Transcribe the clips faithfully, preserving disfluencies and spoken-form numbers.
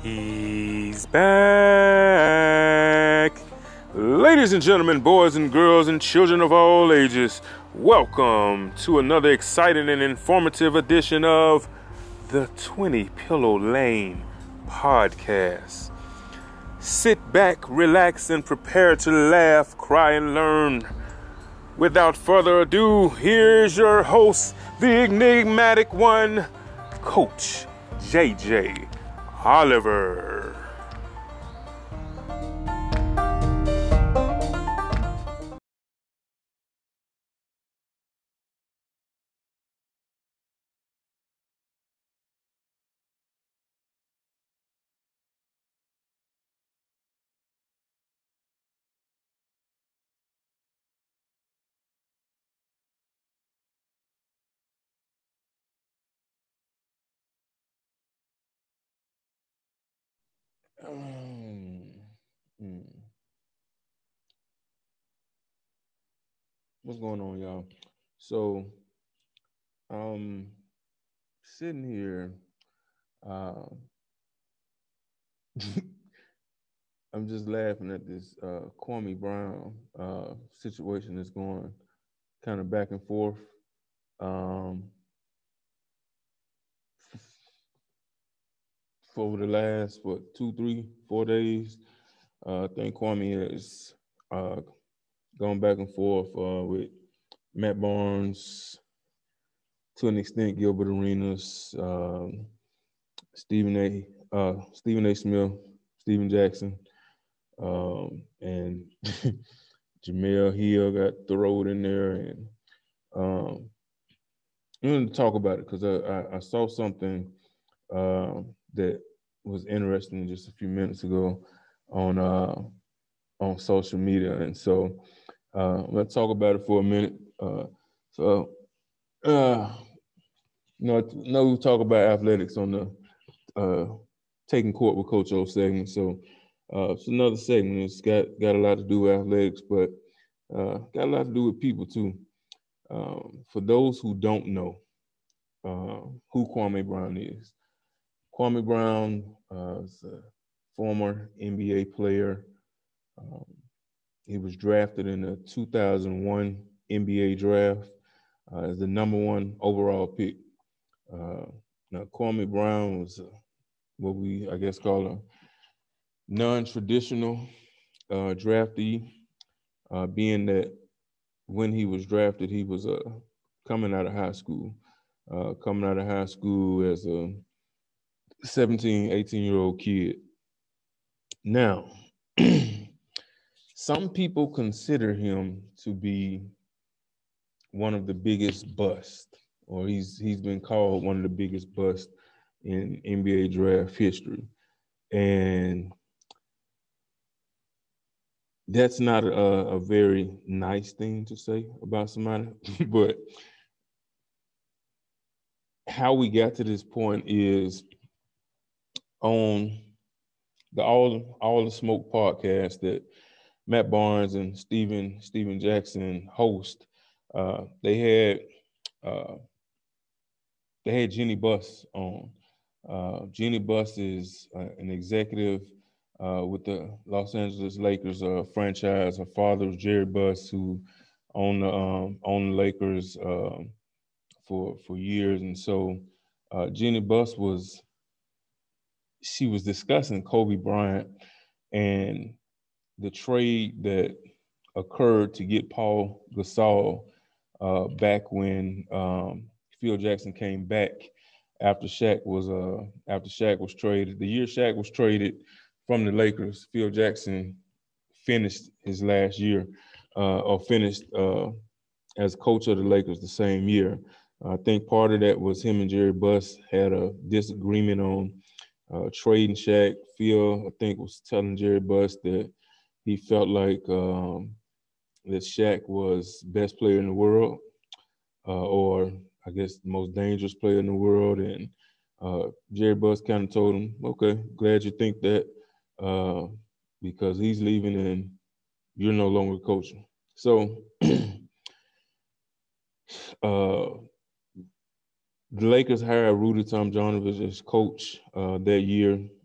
He's back. Ladies and gentlemen, boys and girls, and children of all ages, welcome to another exciting and informative edition of the twenty Pillow Lane podcast. Sit back, relax, and prepare to laugh, cry, and learn. Without further ado, here's your host, the enigmatic one, Coach J J Oliver. Um, hmm. What's going on, y'all? So, um, sitting here, uh, I'm just laughing at this uh, Kwame Brown uh, situation that's going kind of back and forth. Um, for over the last what two, three, four days, uh, I think Kwame has uh, gone back and forth uh, with Matt Barnes, to an extent, Gilbert Arenas, um, Stephen A. Uh, Stephen A. Smith, Stephen Jackson, um, and Jamel Hill got thrown in there, and um, I wanted to talk about it because I, I, I saw something um, that was interesting just a few minutes ago on uh, on social media, and so uh, let's talk about it for a minute. Uh, so, uh, you know, no, we talk about athletics on the uh, taking court with Coach O segment. So uh, it's another segment. It's got got a lot to do with athletics, but uh, got a lot to do with people too. Um, for those who don't know uh, who Kwame Brown is, Kwame Brown uh, is a former N B A player. Um, he was drafted in the two thousand one N B A draft uh, as the number one overall pick. Uh, now, Kwame Brown was uh, what we, I guess, call a non-traditional uh, draftee, uh, being that when he was drafted, he was uh, coming out of high school, uh, coming out of high school as a seventeen, eighteen-year-old kid. Now, some people consider him to be one of the biggest busts, or he's he's been called one of the biggest busts in N B A draft history. And that's not a, a very nice thing to say about somebody, but how we got to this point is on the all all the smoke podcast that Matt Barnes and Stephen Stephen Jackson host. Uh, they had uh, they had Jeanie Buss on. Uh, Jeanie Buss is uh, an executive uh, with the Los Angeles Lakers uh, franchise. Her father was Jerry Buss, who owned the um, owned the Lakers um, for for years, and so uh, Jeanie Buss was she was discussing Kobe Bryant and the trade that occurred to get Paul Gasol uh, back when um, Phil Jackson came back after Shaq was uh, after Shaq was traded. The year Shaq was traded from the Lakers, Phil Jackson finished his last year uh, or finished uh, as coach of the Lakers the same year. I think part of that was him and Jerry Buss had a disagreement on uh, trading Shaq. Phil, I think, was telling Jerry Buss that he felt like um, that Shaq was best player in the world, uh, or I guess the most dangerous player in the world. And uh, Jerry Buss kind of told him, "Okay, glad you think that, uh, because he's leaving and you're no longer coaching." So uh, the Lakers hired Rudy Tomjanovich as coach uh, that year.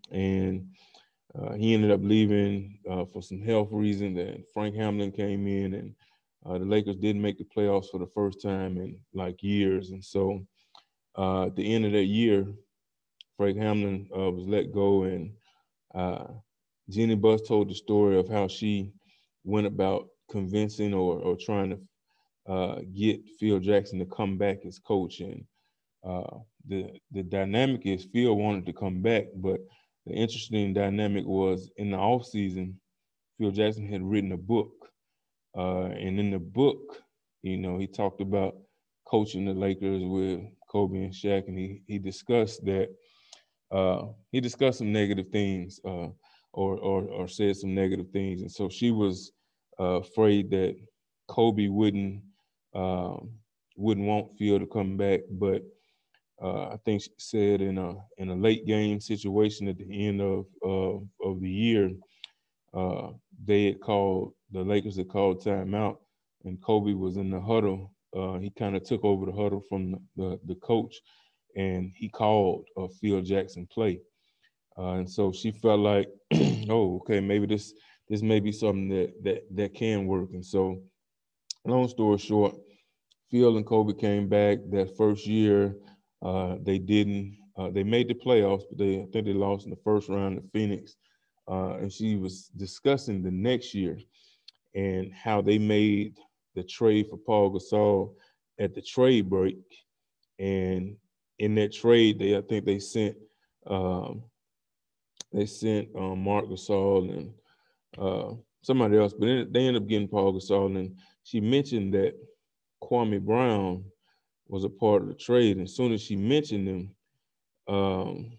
and uh, he ended up leaving uh, for some health reasons. And Frank Hamlin came in, and uh, the Lakers didn't make the playoffs for the first time in like years. And so uh, at the end of that year, Frank Hamlin uh, was let go, and uh, Jeanie Buss told the story of how she went about convincing or, or trying to uh, get Phil Jackson to come back as coach. And uh, the the dynamic is Phil wanted to come back, but the interesting dynamic was in the offseason, Phil Jackson had written a book. Uh, and in the book, you know, he talked about coaching the Lakers with Kobe and Shaq, and he, he discussed that uh, he discussed some negative things uh, or, or or said some negative things. And so she was uh, afraid that Kobe wouldn't um, wouldn't want Phil to come back, but uh, I think she said in a in a late game situation at the end of of, of the year, uh, they had called the Lakers had called timeout, and Kobe was in the huddle. Uh, he kind of took over the huddle from the, the, the coach, and he called a Phil Jackson play. Uh, and so she felt like, oh, okay, maybe this this may be something that that that can work. And so, long story short, Phil and Kobe came back that first year. Uh, they didn't. Uh, they made the playoffs, but they I think they lost in the first round to Phoenix. Uh, and she was discussing the next year and how they made the trade for Paul Gasol at the trade break. And in that trade, they I think they sent um, they sent um, Marc Gasol and uh, somebody else, but they ended up getting Paul Gasol. And she mentioned that Kwame Brown was a part of the trade. And as soon as she mentioned him, um,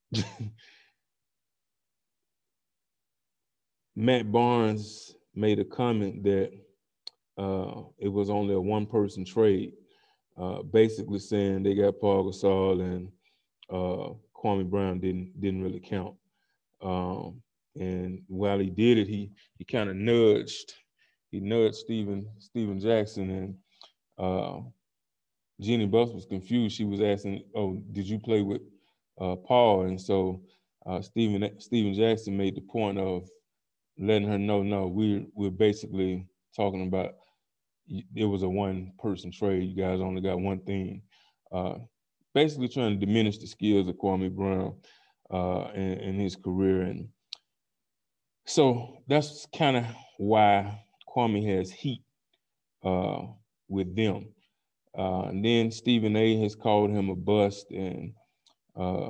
Matt Barnes made a comment that uh, it was only a one-person trade, uh, basically saying they got Paul Gasol and uh, Kwame Brown didn't didn't really count. Um, and while he did it, he he kind of nudged he nudged Stephen Stephen Jackson, and uh, Jeanie Buss was confused. She was asking, "Oh, did you play with uh, Paul?" And so uh, Stephen Stephen Jackson made the point of letting her know, no, we're we're basically talking about it was a one person trade. You guys only got one thing. Uh, basically trying to diminish the skills of Kwame Brown uh, in, in his career. And so that's kind of why Kwame has heat uh, with them. Uh, and then Stephen A. has called him a bust. And uh,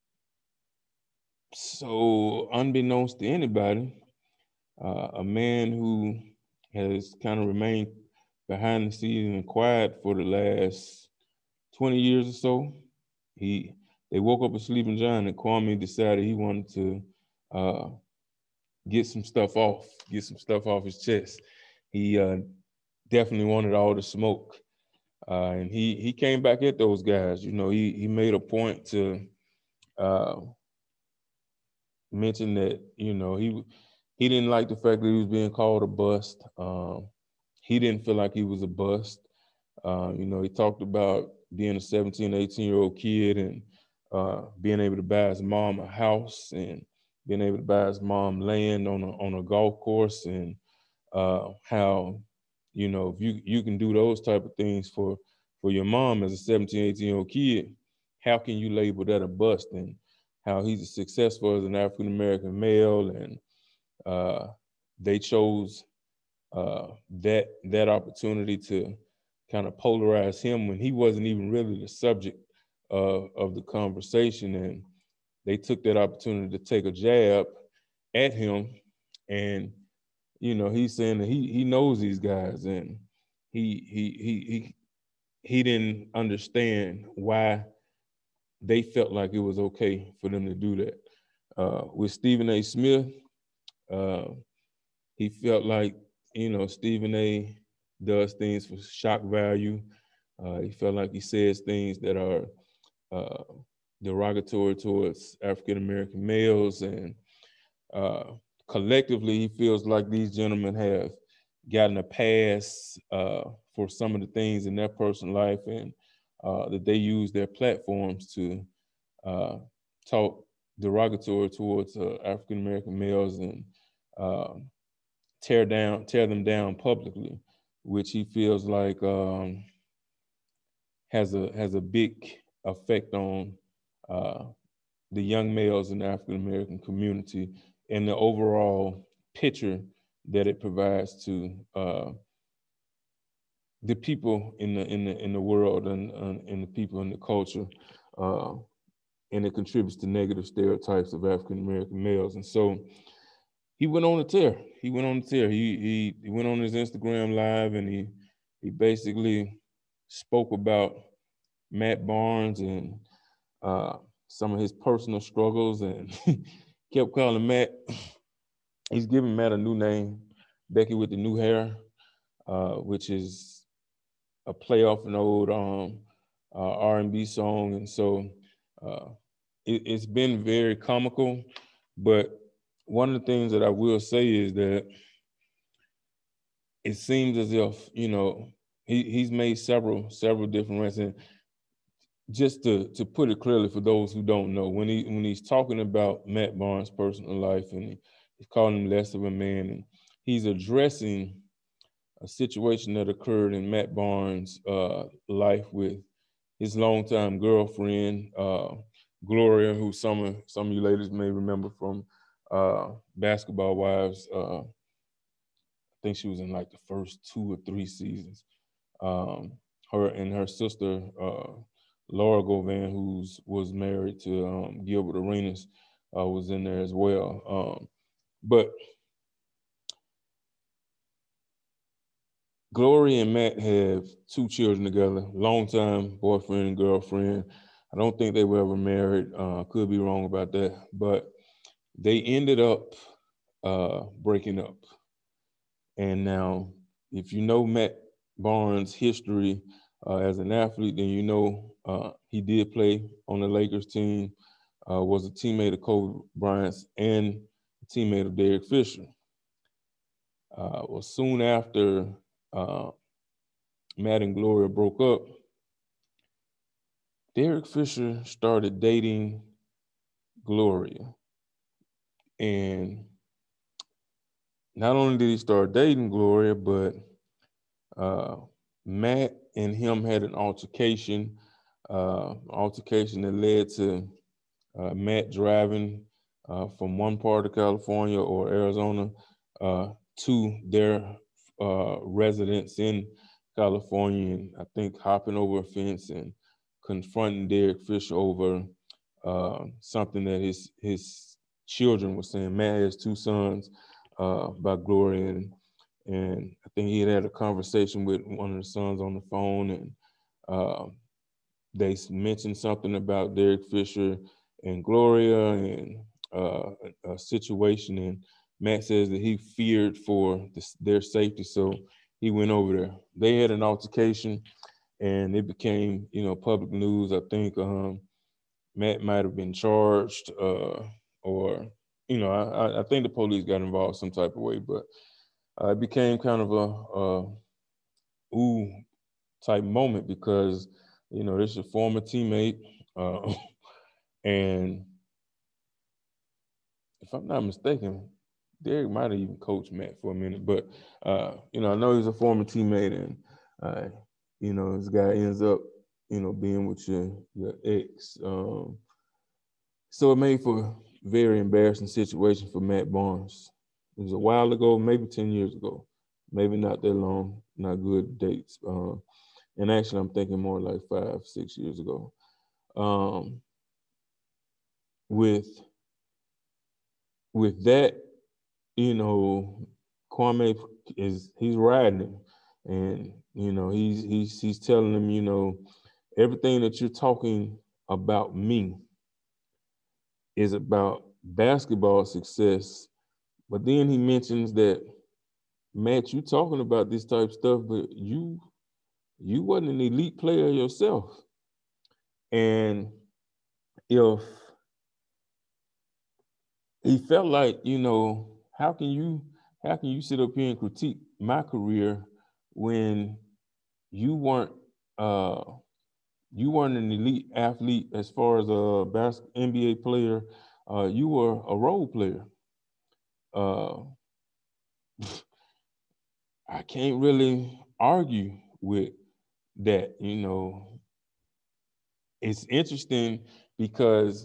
so unbeknownst to anybody, uh, a man who has kind of remained behind the scenes and quiet for the last twenty years or so. He they woke up a sleeping giant, and Kwame decided he wanted to uh, get some stuff off, get some stuff off his chest. He uh, definitely wanted all the smoke, uh, and he he came back at those guys. You know, he he made a point to uh, mention that you know he he didn't like the fact that he was being called a bust. Um, he didn't feel like he was a bust. Uh, you know, he talked about being a seventeen, eighteen-year-old kid and uh, being able to buy his mom a house and being able to buy his mom land on a on a golf course, and uh, how, you know, if you, you can do those type of things for, for your mom as a seventeen, eighteen-year-old kid, how can you label that a bust? And how he's successful as an African-American male, and uh, they chose uh, that that opportunity to kind of polarize him when he wasn't even really the subject uh, of the conversation. And they took that opportunity to take a jab at him. And, you know, he's saying that he he knows these guys, and he he he he he didn't understand why they felt like it was okay for them to do that. Uh, with Stephen A. Smith, uh, he felt like, you know, Stephen A. does things for shock value. Uh, he felt like he says things that are uh, derogatory towards African American males, and uh, collectively, he feels like these gentlemen have gotten a pass uh, for some of the things in their personal life, and uh, that they use their platforms to uh, talk derogatory towards uh, African American males and uh, tear down tear them down publicly, which he feels like um, has a has a big effect on uh, the young males in the African American community and the overall picture that it provides to uh, the people in the in the in the world and and, and the people in the culture, uh, and it contributes to negative stereotypes of African American males. And so he went on a tear. He went on a tear. He he he went on his Instagram live and he he basically spoke about Matt Barnes and uh, some of his personal struggles and kept calling Matt. He's giving Matt a new name, Becky with the new hair, uh, which is a play off an old um, uh, R and B song. And so uh, it, it's been very comical. But one of the things that I will say is that it seems as if, you know, he, he's made several, several different rants. And just to, to put it clearly for those who don't know, when he when he's talking about Matt Barnes' personal life and he, he's calling him less of a man, and he's addressing a situation that occurred in Matt Barnes' uh, life with his longtime girlfriend, uh, Gloria, who some of, some of you ladies may remember from uh, Basketball Wives. Uh, I think she was in like the first two or three seasons. Um, her and her sister, uh, Laura Govan, who was married to um, Gilbert Arenas, uh, was in there as well. Um, but Gloria and Matt have two children together, longtime boyfriend and girlfriend. I don't think they were ever married. Uh, could be wrong about that. But they ended up uh, breaking up. And now, if you know Matt Barnes' history uh, as an athlete, then you know uh, he did play on the Lakers team, uh, was a teammate of Kobe Bryant's and a teammate of Derek Fisher. Uh, well, soon after uh, Matt and Gloria broke up, Derek Fisher started dating Gloria. And not only did he start dating Gloria, but uh, Matt and him had an altercation, uh, altercation that led to uh, Matt driving uh, from one part of California or Arizona uh, to their uh, residence in California, and I think hopping over a fence and confronting Derek Fisher over uh, something that his his children were saying. Matt has two sons uh, by Gloria, and, and I think he had had a conversation with one of the sons on the phone, and uh, they mentioned something about Derek Fisher and Gloria and uh, a, a situation, and Matt says that he feared for this, their safety, so he went over there. They had an altercation, and it became, you know, public news. I think um, Matt might have been charged, uh, or you know, I, I think the police got involved some type of way, but uh, it became kind of a, a ooh type moment because you know this is a former teammate, uh, and if I'm not mistaken, Derek might have even coached Matt for a minute, but uh, you know, I know he's a former teammate, and uh, you know, this guy ends up, you know, being with your your ex. Um, so it made for a very embarrassing situation for Matt Barnes. It was a while ago, maybe ten years ago, maybe not that long, not good dates. Uh, and actually, I'm thinking more like five, six years ago. Um, with with that, you know, Kwame is he's riding him, and you know he's he's he's telling him, you know, everything that you're talking about me is about basketball success. But then he mentions that, Matt, you talking about this type of stuff, but you you wasn't an elite player yourself. And if he felt like, you know, how can you how can you sit up here and critique my career when you weren't uh you weren't an elite athlete as far as a bas- N B A player uh, you were a role player. Uh, I can't really argue with that. You know, it's interesting because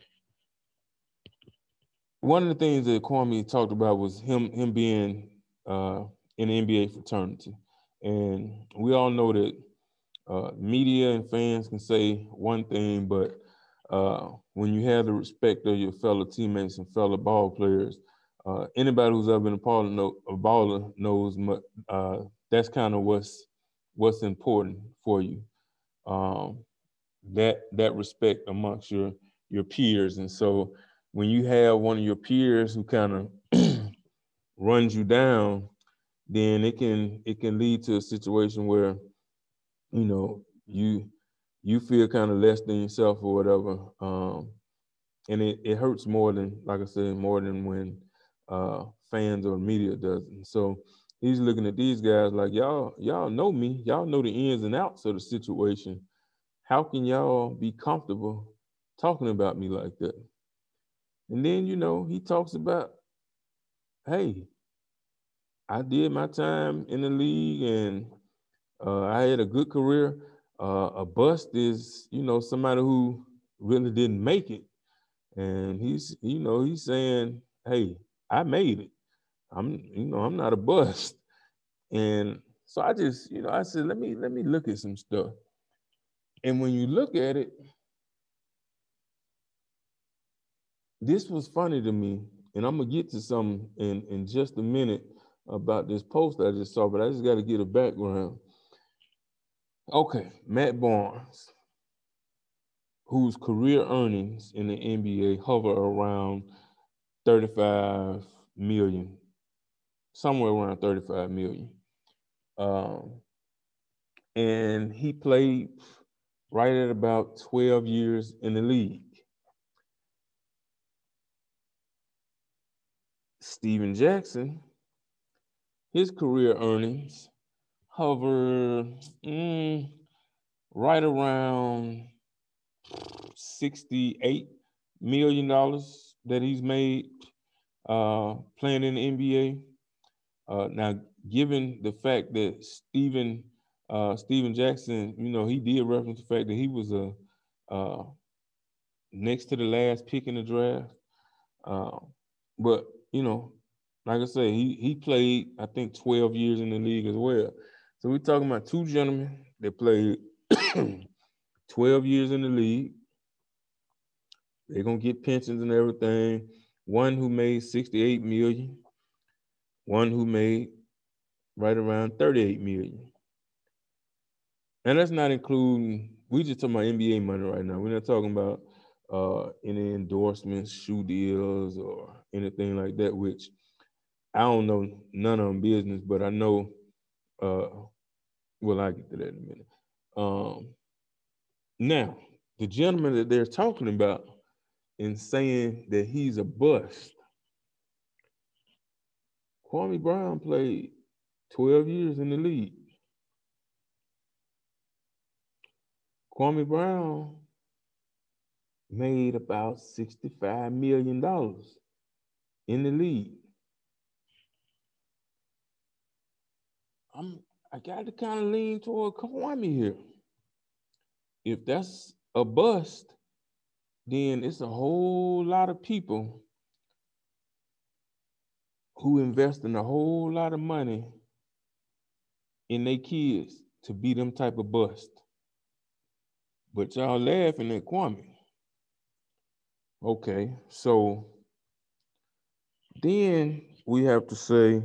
one of the things that Kwame talked about was him him being uh, in the N B A fraternity, and we all know that uh, media and fans can say one thing, but uh, when you have the respect of your fellow teammates and fellow ball players, uh, anybody who's ever been a part of know, a baller knows uh, that's kind of what's what's important for you. Um, that that respect amongst your your peers, and so when you have one of your peers who kind of runs you down, then it can it can lead to a situation where you know you you feel kind of less than yourself or whatever, um, and it, it hurts more than, like I said, more than when uh, fans or media does. And so he's looking at these guys like, y'all y'all know me, y'all know the ins and outs of the situation. How can y'all be comfortable talking about me like that? And then, you know, he talks about, hey, I did my time in the league and uh, I had a good career. Uh, a bust is, you know, somebody who really didn't make it. And he's, you know, he's saying, hey, I made it. I'm, you know, I'm not a bust. And so I just, you know, I said, let me, let me look at some stuff. And when you look at it, this was funny to me, and I'm gonna get to some in, in just a minute about this post I just saw, but I just got to get a background. Okay, Matt Barnes, whose career earnings in the N B A hover around thirty-five million, somewhere around thirty-five million. Um, and he played right at about twelve years in the league. Stephen Jackson, his career earnings hover mm, right around sixty-eight million dollars that he's made uh, playing in the N B A. Uh, now, given the fact that Stephen uh, Stephen Jackson, you know, he did reference the fact that he was a uh, next to the last pick in the draft. Uh, but you know, like I said, he he played I think twelve years in the league as well. So we're talking about two gentlemen that played twelve years in the league. They're gonna get pensions and everything. One who made sixty-eight million, one who made right around thirty-eight million. And that's not including, we just talking about N B A money right now. We're not talking about uh, any endorsements, shoe deals, or anything like that, which I don't know none of them business, but I know, uh, well, I'll get to that in a minute. Um, now, the gentleman that they're talking about in saying that he's a bust, Kwame Brown played twelve years in the league. Kwame Brown made about sixty-five million dollars in the league. I'm I got to kind of lean toward Kwame here. If that's a bust, then it's a whole lot of people who invest in a whole lot of money in their kids to be them type of bust. But y'all laughing at Kwame. Okay, so then we have to say,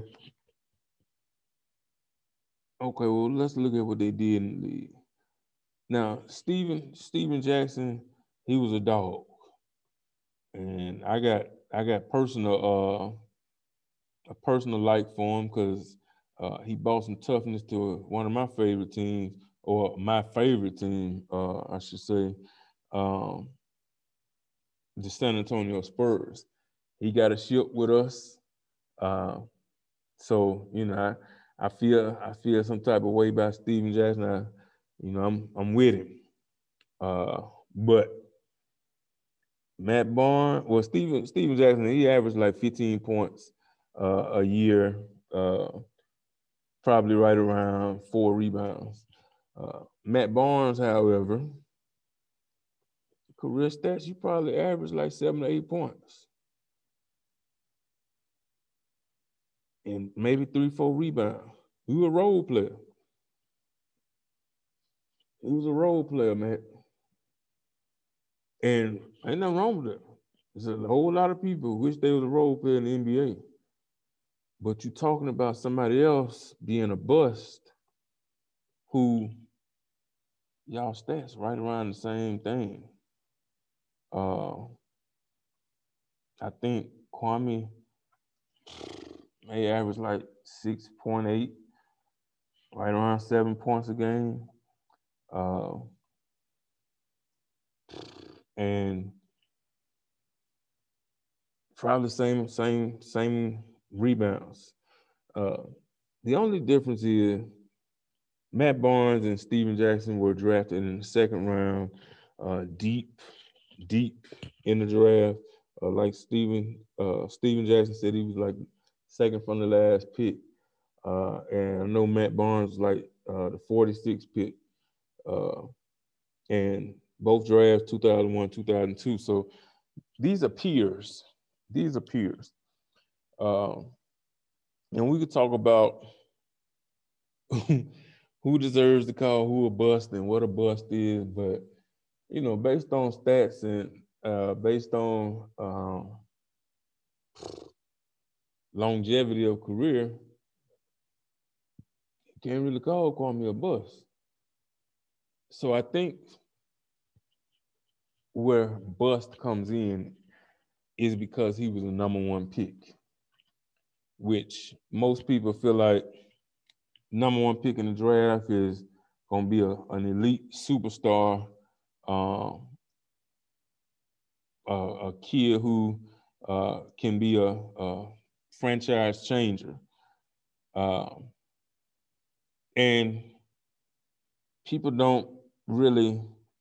okay, well, let's look at what they did in the league. Now, Stephen Stephen Jackson, he was a dog, and I got I got personal uh, a personal like for him because uh, he brought some toughness to one of my favorite teams, or my favorite team, uh, I should say, um, the San Antonio Spurs. He got a ship with us, uh, so you know I, I feel I feel some type of way about Stephen Jackson. I, you know I'm I'm with him. Uh, but Matt Barnes, well, Steven Steven Jackson, he averaged like fifteen points uh, a year, uh, probably right around four rebounds. Uh, Matt Barnes, however, career stats, you probably average like seven to eight points. And maybe three, four rebounds. He was a role player. He was a role player, man. And ain't nothing wrong with it. There's a whole lot of people wish they was a role player in the N B A. But you're talking about somebody else being a bust who y'all stats right around the same thing. Uh, I think Kwame may average like six point eight, right around seven points a game. Uh, and probably same same same rebounds. Uh, the only difference is Matt Barnes and Steven Jackson were drafted in the second round, uh, deep, deep in the draft. Uh, like Steven, uh, Steven Jackson said, he was like second from the last pick. Uh, and I know Matt Barnes was like uh, the forty-sixth pick. Uh, and both drafts two thousand one, two thousand two. So these are peers. These are peers. Uh, and we could talk about who deserves to call who a bust and what a bust is, but you know, based on stats and uh, based on um, longevity of career, you can't really call Kwame a bust. So I think where bust comes in is because he was a number one pick, which most people feel like number one pick in the draft is going to be a, an elite superstar, um, a, a kid who uh, can be a, a franchise changer. Um, and people don't really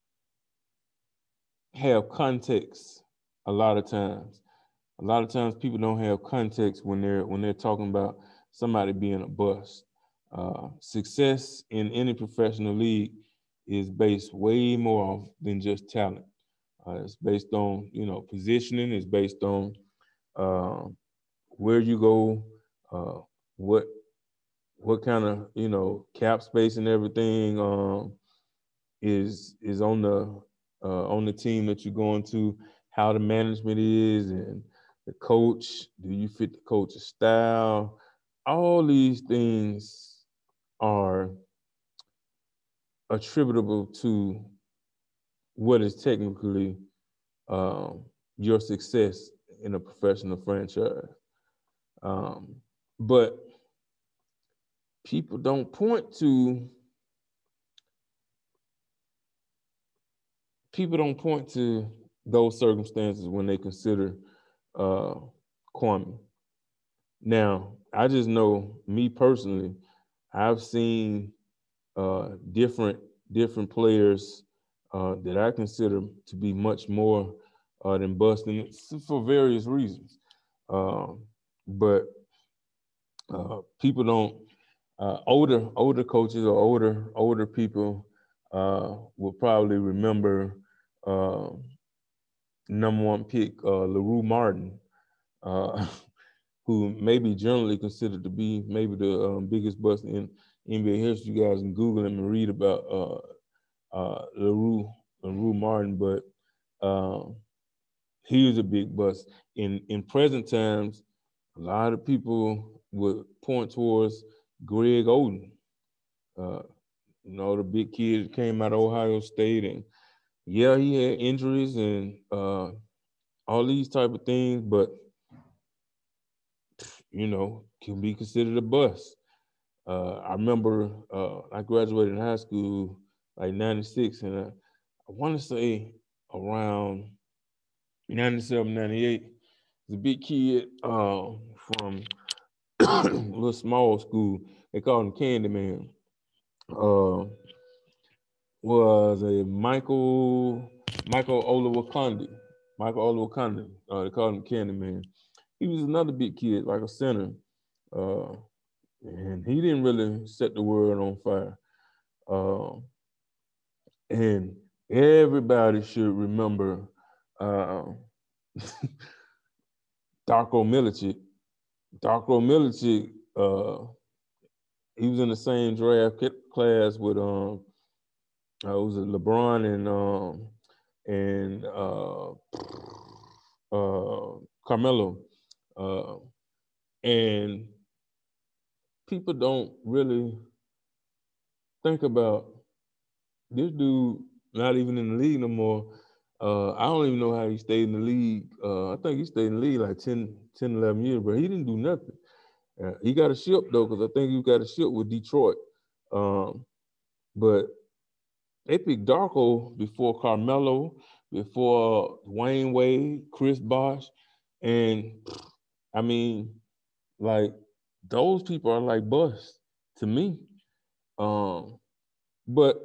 have context a lot of times. A lot of times people don't have context when they're when they're talking about somebody being a bust. Uh, success in any professional league is based way more than just talent. Uh, it's based on, you know, positioning. It's based on uh, where you go, uh, what what kind of, you know, cap space and everything um, is is on the uh, on the team that you're going to, how the management is, and the coach. Do you fit the coach's style? All these things are attributable to what is technically um, your success in a professional franchise. Um, but people don't point to people don't point to those circumstances when they consider uh, Kwame. Now, I just know me personally, I've seen uh, different different players uh, that I consider to be much more uh, than busting for various reasons. Um, but uh, people don't. Uh, older older coaches or older older people uh, will probably remember uh, number one pick uh, LaRue Martin, uh, who may be generally considered to be maybe the um, biggest bust in N B A history. You guys can Google him and read about uh, uh, LaRue, LaRue Martin, but um, he was a big bust. In in present times, a lot of people would point towards Greg Oden. Uh, you know, the big kid came out of Ohio State, and yeah, he had injuries and uh, all these type of things, but you know, can be considered a bust. Uh, I remember uh, I graduated in high school like ninety-six, and I, I want to say around ninety-seven, ninety-eight. The big kid uh, from a little small school, they called him Candyman, uh, was a Michael Michael Olawokandi. Michael Olowokandi, uh, they called him Candyman. He was another big kid, like a center, uh, and he didn't really set the world on fire. Uh, and everybody should remember uh, Darko Milicic. Darko Milicic, uh, he was in the same draft class with um, uh, it was LeBron and um, and uh, uh, Carmelo, uh, and people don't really think about this dude. Not even in the league no more. Uh, I don't even know how he stayed in the league. Uh, I think he stayed in the league like ten, ten, eleven years, but he didn't do nothing. Uh, he got a ship though, because I think he got a ship with Detroit. Um, but they picked Darko before Carmelo, before Wayne Wade, Chris Bosh, and I mean, like those people are like busts to me. Um, but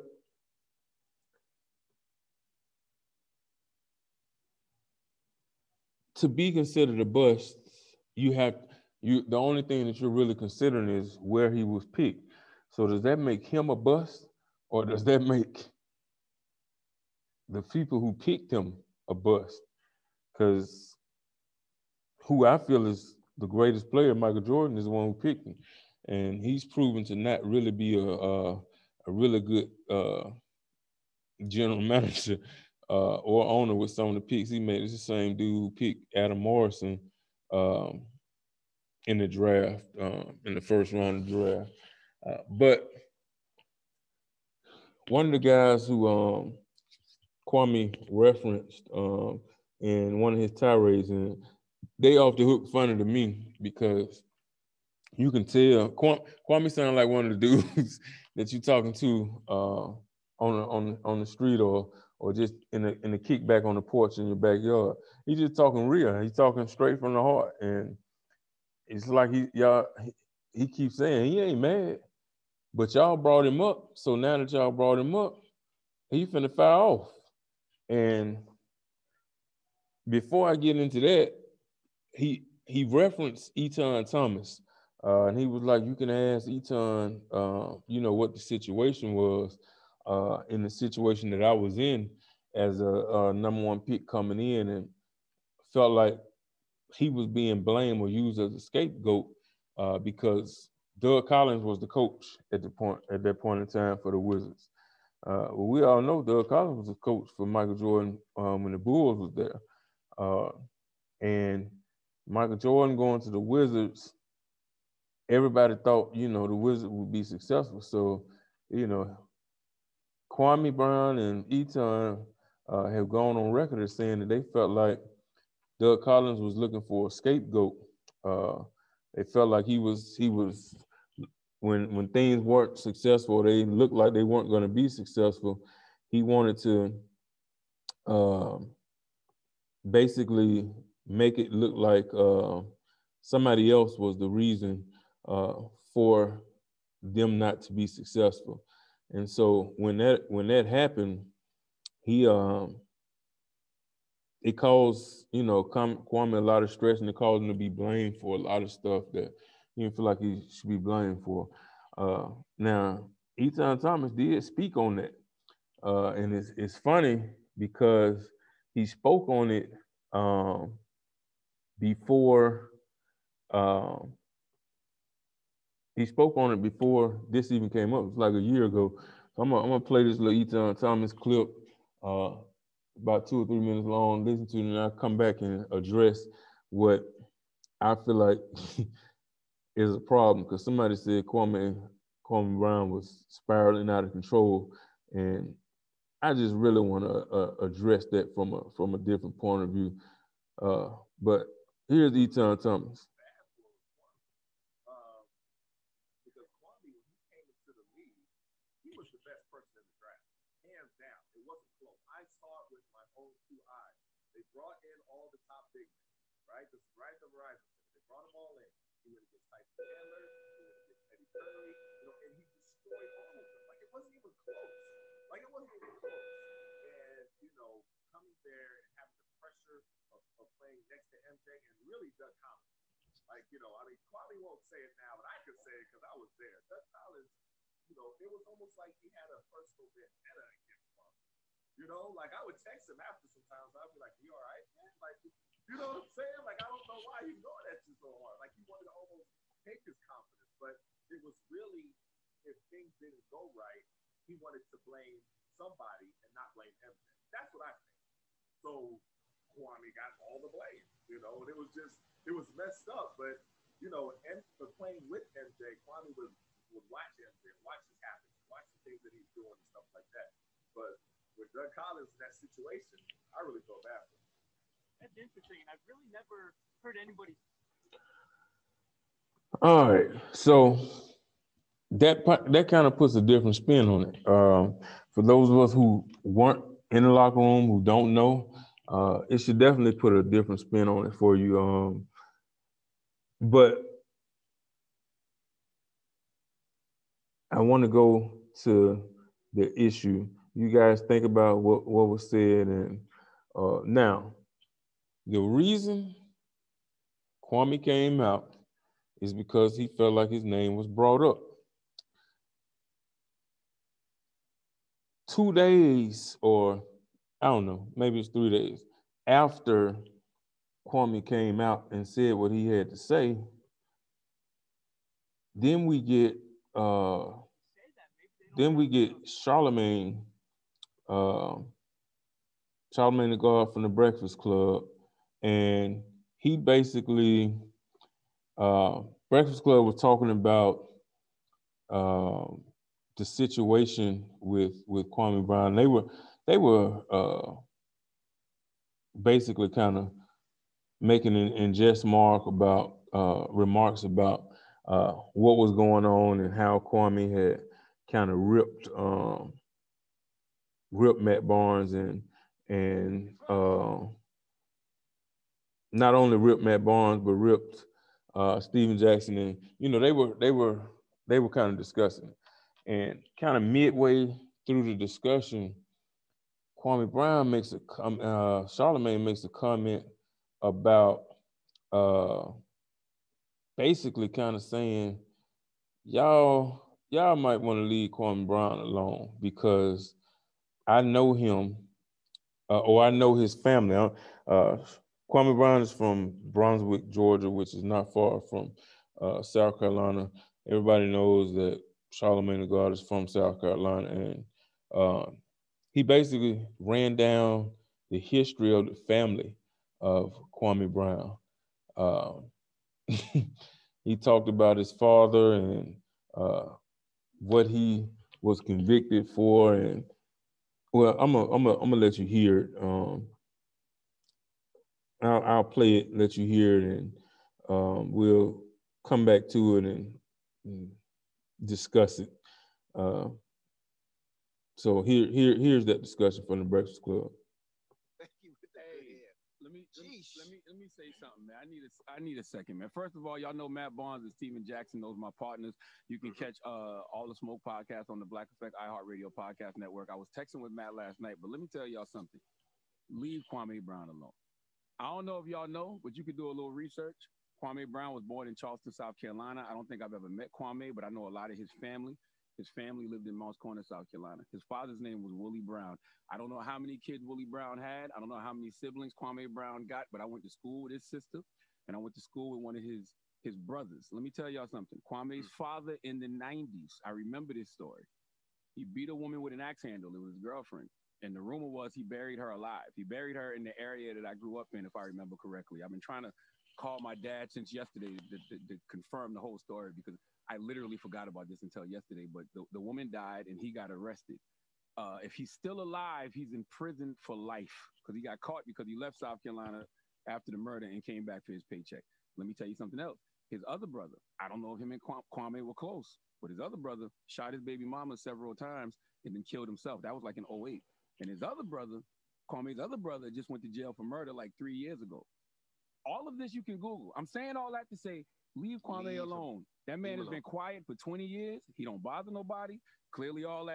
to be considered a bust, you have you. The only thing that you're really considering is where he was picked. So does that make him a bust, or does that make the people who picked him a bust? Because who I feel is the greatest player, Michael Jordan, is the one who picked him, and he's proven to not really be a a, a really good uh, general manager uh, or owner with some of the picks he made. It's the same dude who picked Adam Morrison um, in the draft, um, in the first round of the draft. Uh, but one of the guys who um, Kwame referenced um, in one of his tirades, and they off the hook funny to me because you can tell Kwame, Kwame sounded like one of the dudes that you talking to uh, on the, on the, on the street or or just in a in a kickback on the porch in your backyard. He's just talking real. He's talking straight from the heart, and it's like he y'all he, he keeps saying he ain't mad, but y'all brought him up. So now that y'all brought him up, he finna fire off. And before I get into that, he he referenced Eton Thomas, uh, and he was like, "You can ask Eton, uh, you know, what the situation was uh, in the situation that I was in as a, a number one pick coming in, and felt like he was being blamed or used as a scapegoat uh, because Doug Collins was the coach at the point at that point in time for the Wizards. Uh, well, we all know Doug Collins was the coach for Michael Jordan um, when the Bulls was there, uh, and Michael Jordan going to the Wizards, everybody thought, you know, the Wizards would be successful. So, you know, Kwame Brown and Eton uh, have gone on record as saying that they felt like Doug Collins was looking for a scapegoat. Uh, they felt like he was he was when when things weren't successful, they looked like they weren't going to be successful. He wanted to um, basically make it look like uh, somebody else was the reason uh, for them not to be successful. And so when that when that happened, he um, it caused you know Kwame a lot of stress, and it caused him to be blamed for a lot of stuff that he didn't feel like he should be blamed for. Uh, now, Eton Thomas did speak on that, uh, and it's it's funny because he spoke on it um, before um, he spoke on it before this even came up. It's like a year ago. So I'm gonna, I'm gonna play this little Eton Thomas clip, uh, about two or three minutes long. Listen to it, and I'll come back and address what I feel like is a problem. Because somebody said Kwame Kwame Brown was spiraling out of control, and I just really want to uh, address that from a from a different point of view. Uh, but here's Eton Thomas. Doug Collins. Like, you know, I mean, Kwame won't say it now, but I could say it because I was there. Doug Collins, you know, it was almost like he had a personal vendetta against Kwame. You know, like I would text him after sometimes. I'd be like, "You all right, man?" Like, you know what I'm saying? Like, I don't know why he's going at you so hard. Like, he wanted to almost take his confidence, but it was really, if things didn't go right, he wanted to blame somebody and not blame M J. That's what I think. So Kwame got all the blame, you know, and it was just, it was messed up. But, you know, and for playing with M J, Kwame would, would watch M J, watch his habits, watch the things that he's doing and stuff like that. But with Doug Collins in that situation, I really feel bad for him. That's interesting. I've really never heard anybody. All right, so that that kind of puts a different spin on it. Um, for those of us who weren't in the locker room, who don't know, uh, it should definitely put a different spin on it for you. Um, but I want to go to the issue. You guys think about what, what was said, and uh, now the reason Kwame came out is because he felt like his name was brought up. Two days, or I don't know, maybe it's three days after Kwame came out and said what he had to say, then we get uh, then we get Charlemagne, uh, Charlemagne the God from the Breakfast Club, and he basically uh, Breakfast Club was talking about uh, the situation with with Kwame Brown. They were they were uh, basically kind of making an ingest mark about uh, remarks about uh, what was going on and how Kwame had kind of ripped um, ripped Matt Barnes and and uh, not only ripped Matt Barnes but ripped uh, Stephen Jackson, and you know they were they were they were kind of discussing, and kind of midway through the discussion, Kwame Brown makes a com- uh, Charlemagne makes a comment about uh, basically kind of saying y'all y'all might want to leave Kwame Brown alone because I know him uh, or I know his family. Uh, Kwame Brown is from Brunswick, Georgia, which is not far from uh, South Carolina. Everybody knows that Charlemagne the God is from South Carolina, and uh, he basically ran down the history of the family of Kwame Brown. Uh, he talked about his father and uh, what he was convicted for, and well, I'm gonna I'm gonna I'm gonna let you hear it. Um, I'll, I'll play it, let you hear it, and um, we'll come back to it and, and discuss it. Uh, so here, here, here's that discussion from the Breakfast Club. Hey, let me, let me let me let me say something, man. I need a I need a second, man. First of all, y'all know Matt Barnes and Stephen Jackson. Those are my partners. You can catch uh, All the Smoke podcast on the Black Effect iHeartRadio podcast network. I was texting with Matt last night, but let me tell y'all something. Leave Kwame Brown alone. I don't know if y'all know, but you could do a little research. Kwame Brown was born in Charleston, South Carolina. I don't think I've ever met Kwame, but I know a lot of his family. His family lived in Mounts Corner, South Carolina. His father's name was Willie Brown. I don't know how many kids Willie Brown had. I don't know how many siblings Kwame Brown got, but I went to school with his sister, and I went to school with one of his, his brothers. Let me tell y'all something. Kwame's father in the nineties, I remember this story. He beat a woman with an axe handle. It was his girlfriend. And the rumor was he buried her alive. He buried her in the area that I grew up in, if I remember correctly. I've been trying to call my dad since yesterday to, to, to confirm the whole story because I literally forgot about this until yesterday. But the, the woman died and he got arrested. Uh, if he's still alive, he's in prison for life because he got caught because he left South Carolina after the murder and came back for his paycheck. Let me tell you something else. His other brother, I don't know if him and Kwame were close, but his other brother shot his baby mama several times and then killed himself. That was like in oh eight. And his other brother, Kwame's other brother, just went to jail for murder like three years ago. All of this you can Google. I'm saying all that to say, leave Kwame leave alone. That man has been quiet for twenty years. He don't bother nobody. Clearly all that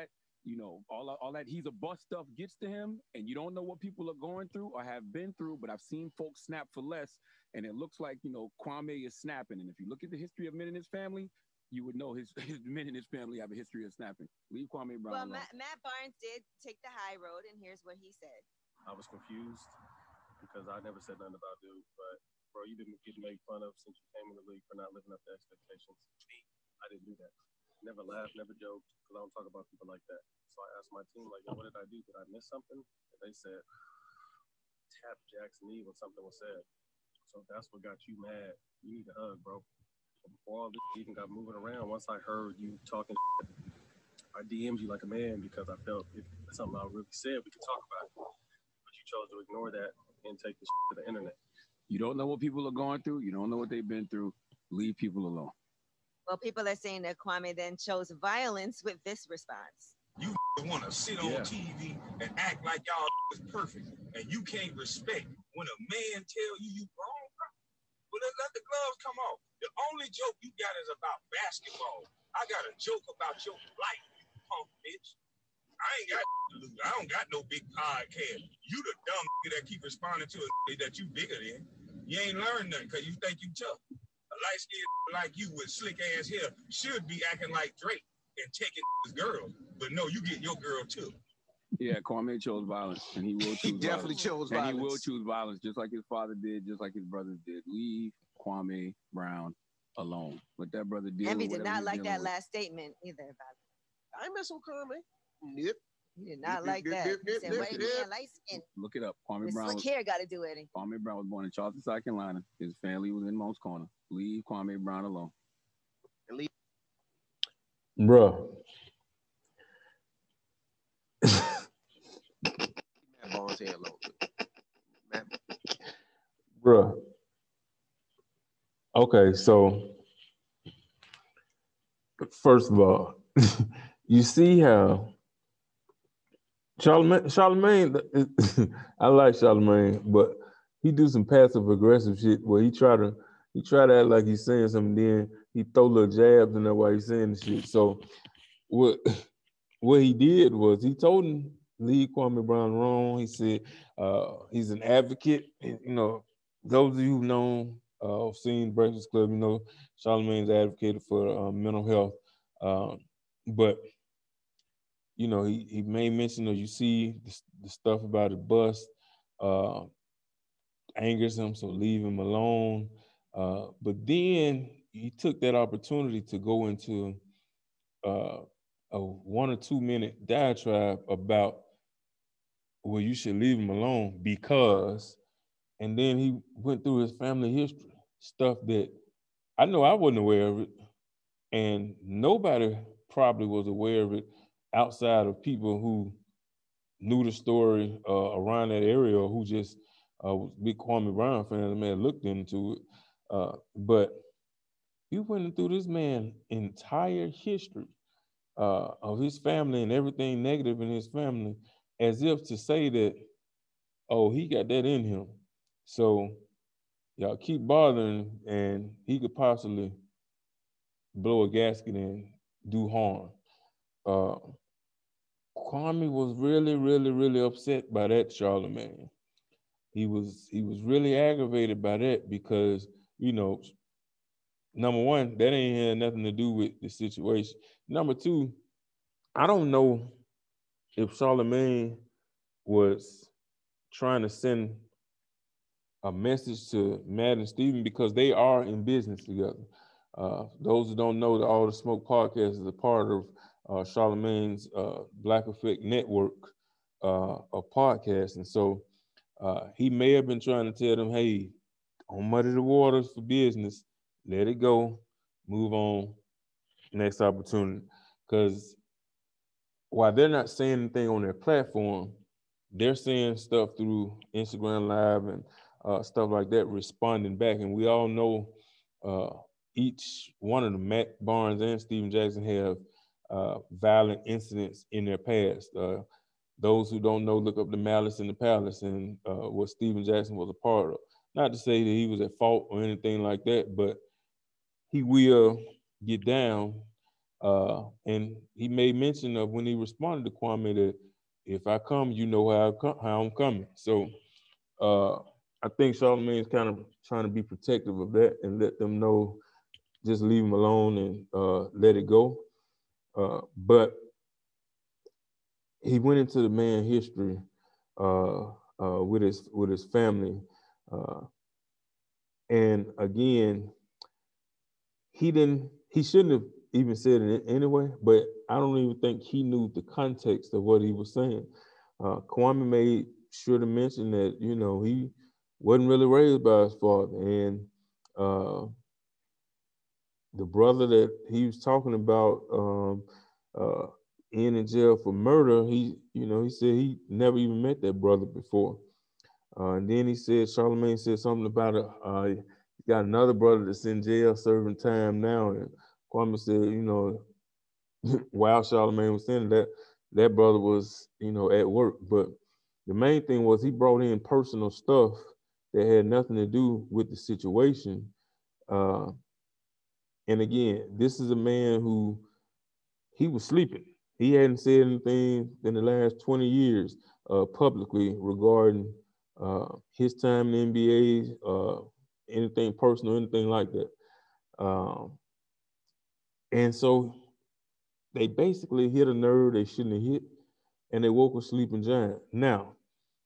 you know, all all that he's a bust stuff gets to him, and you don't know what people are going through or have been through. But I've seen folks snap for less, and it looks like, you know, Kwame is snapping. And if you look at the history of men in his family, you would know his, his men in his family have a history of snapping. Leave Kwame Brown Well, alone. Matt, Matt Barnes did take the high road, and here's what he said. I was confused because I never said nothing about dude, but bro, you've been getting made fun of since you came in the league for not living up to expectations. Me, I didn't do that. Never laughed, never joked, because I don't talk about people like that. So I asked my team, like, yo, what did I do? Did I miss something? And they said, tap Jackson knee when something was said. So if that's what got you mad, you need a hug, bro. But before all this even got moving around, once I heard you talking shit, I D M'd you like a man because I felt if something I really said, we could talk about it. But you chose to ignore that and take the shit to the internet. You don't know what people are going through. You don't know what they've been through. Leave people alone. Well, people are saying that Kwame then chose violence with this response. You want to sit on Yeah. T V and act like y'all is perfect, and you can't respect when a man tell you you wrong. Well, then let the gloves come off. The only joke you got is about basketball. I got a joke about your life, you punk bitch. I ain't got to lose. I don't got no big podcast. You the dumb nigga that keep responding to a that you bigger than. You ain't learned nothing because you think you tough. A light-skinned like you with slick ass hair should be acting like Drake and taking his girl. But no, you get your girl too. Yeah, Kwame chose violence, and he will choose He definitely violence. chose and violence. he will choose violence, just like his father did, just like his brothers did. Leave Kwame Brown alone. What that brother did. Envy with did whatever not he's like dealing that with. last statement either. About I ain't messing with Kwame. Yep. He did not Dip, like dip, that. dip, He dip, said, dip, "What do you dip. mean, light skin? Look it up. Kwame This Brown. slick Was, hair got to do with it." Kwame Brown was born in Charleston, South Carolina. His family was in Monk's Corner. Leave Kwame Brown alone. Bruh. Matt Barnes here alone. Matt, Bruh. Okay, so first of all, you see how Charlemagne, Charlemagne I like Charlemagne, but he do some passive aggressive shit where he try to he try to act like he's saying something, then he throw little jabs in there while he's saying the shit. So what what he did was he told him leave Kwame Brown wrong. He said uh, he's an advocate. You know, those of you who've known, uh, seen Breakfast Club, you know, Charlemagne's advocated for uh, mental health. Um, but you know, he, he made mention of, you see the, the stuff about the bus, uh, angers him, so leave him alone. Uh, but then he took that opportunity to go into uh, a one or two minute diatribe about, well, you should leave him alone because, and then he went through his family history, stuff that I know I wasn't aware of it, and nobody probably was aware of it outside of people who knew the story uh, around that area, or who just uh, was big Kwame Brown fans and may have looked into it. Uh, but he went through this man's entire history uh, of his family and everything negative in his family, as if to say that, oh, he got that in him. So y'all keep bothering, and he could possibly blow a gasket and do harm. Uh, Kwame was really, really, really upset by that, Charlemagne. He was he was really aggravated by that because, you know, number one, that ain't had nothing to do with the situation. Number two, I don't know if Charlemagne was trying to send a message to Matt and Steven, because they are in business together. Uh, those who don't know, the All the Smoke podcast is a part of uh, Charlemagne's uh, Black Effect Network uh, of podcasts. And so uh, he may have been trying to tell them, hey, don't muddy the waters for business. Let it go. Move on. Next opportunity. Because while they're not saying anything on their platform, they're saying stuff through Instagram Live and uh, stuff like that, responding back. And we all know uh, each one of them, Matt Barnes and Steven Jackson, have uh, violent incidents in their past. Uh, those who don't know, look up the Malice in the Palace and uh, what Steven Jackson was a part of. Not to say that he was at fault or anything like that, but he will get down Uh, and he made mention of when he responded to Kwame that if I come, you know how, I come, how I'm coming. So uh, I think Charlamagne's kind of trying to be protective of that and let them know, just leave him alone and uh, let it go. Uh, but he went into the man history uh, uh, with his with his family, uh, and again, he didn't. He shouldn't have even said it anyway. But I don't even think he knew the context of what he was saying. Uh, Kwame made sure to mention that you know he wasn't really raised by his father, and uh, the brother that he was talking about um, uh, in in jail for murder, he, you know, he said he never even met that brother before. Uh, and then he said, Charlamagne said something about it. Uh, he got another brother that's in jail serving time now. And Kwame said, you know, while Charlamagne was saying that, that brother was, you know, at work. But the main thing was he brought in personal stuff that had nothing to do with the situation. Uh, And again, this is a man who, he was sleeping. He hadn't said anything in the last twenty years uh, publicly regarding uh, his time in the N B A, uh, anything personal, anything like that. Um, and so they basically hit a nerve they shouldn't have hit, and they woke a sleeping giant. Now,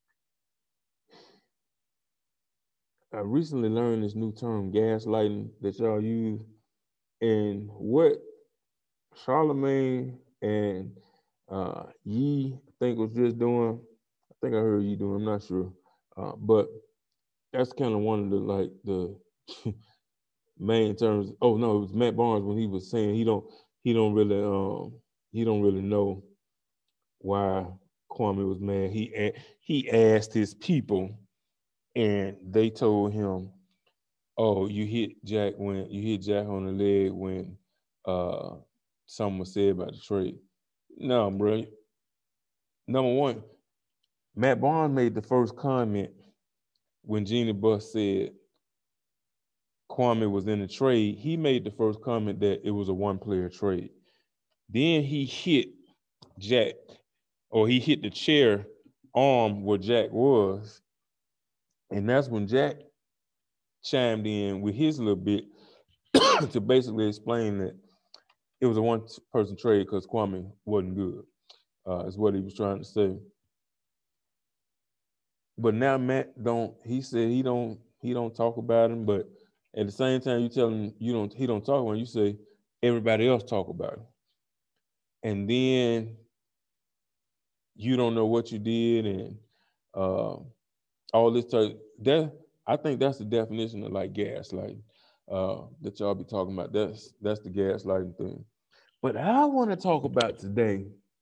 I recently learned this new term, gaslighting, that y'all use. And what Charlamagne and uh, Ye, I think, was just doing, I think I heard Ye doing, I'm not sure. Uh, but that's kind of one of the, like, the main terms. Oh, no, it was Matt Barnes when he was saying he don't, he don't really, um, he don't really know why Kwame was mad. He, he asked his people, and they told him, oh, you hit Jack when, you hit Jack on the leg when uh, something was said about the trade. No, bro. Number one, Matt Barnes made the first comment when Jeannie Buss said Kwame was in the trade. He made the first comment that it was a one-player trade. Then he hit Jack, or he hit the chair arm where Jack was, and that's when Jack chimed in with his little bit to basically explain that it was a one-person trade because Kwame wasn't good. Uh, is what he was trying to say. But now Matt don't, he said he don't, he don't talk about him, but at the same time you tell him you don't, he don't talk about him, you say everybody else talk about him. And then you don't know what you did and uh, all this type, that, I think that's the definition of like gaslighting uh, that y'all be talking about. That's, that's the gaslighting thing. But I want to talk about today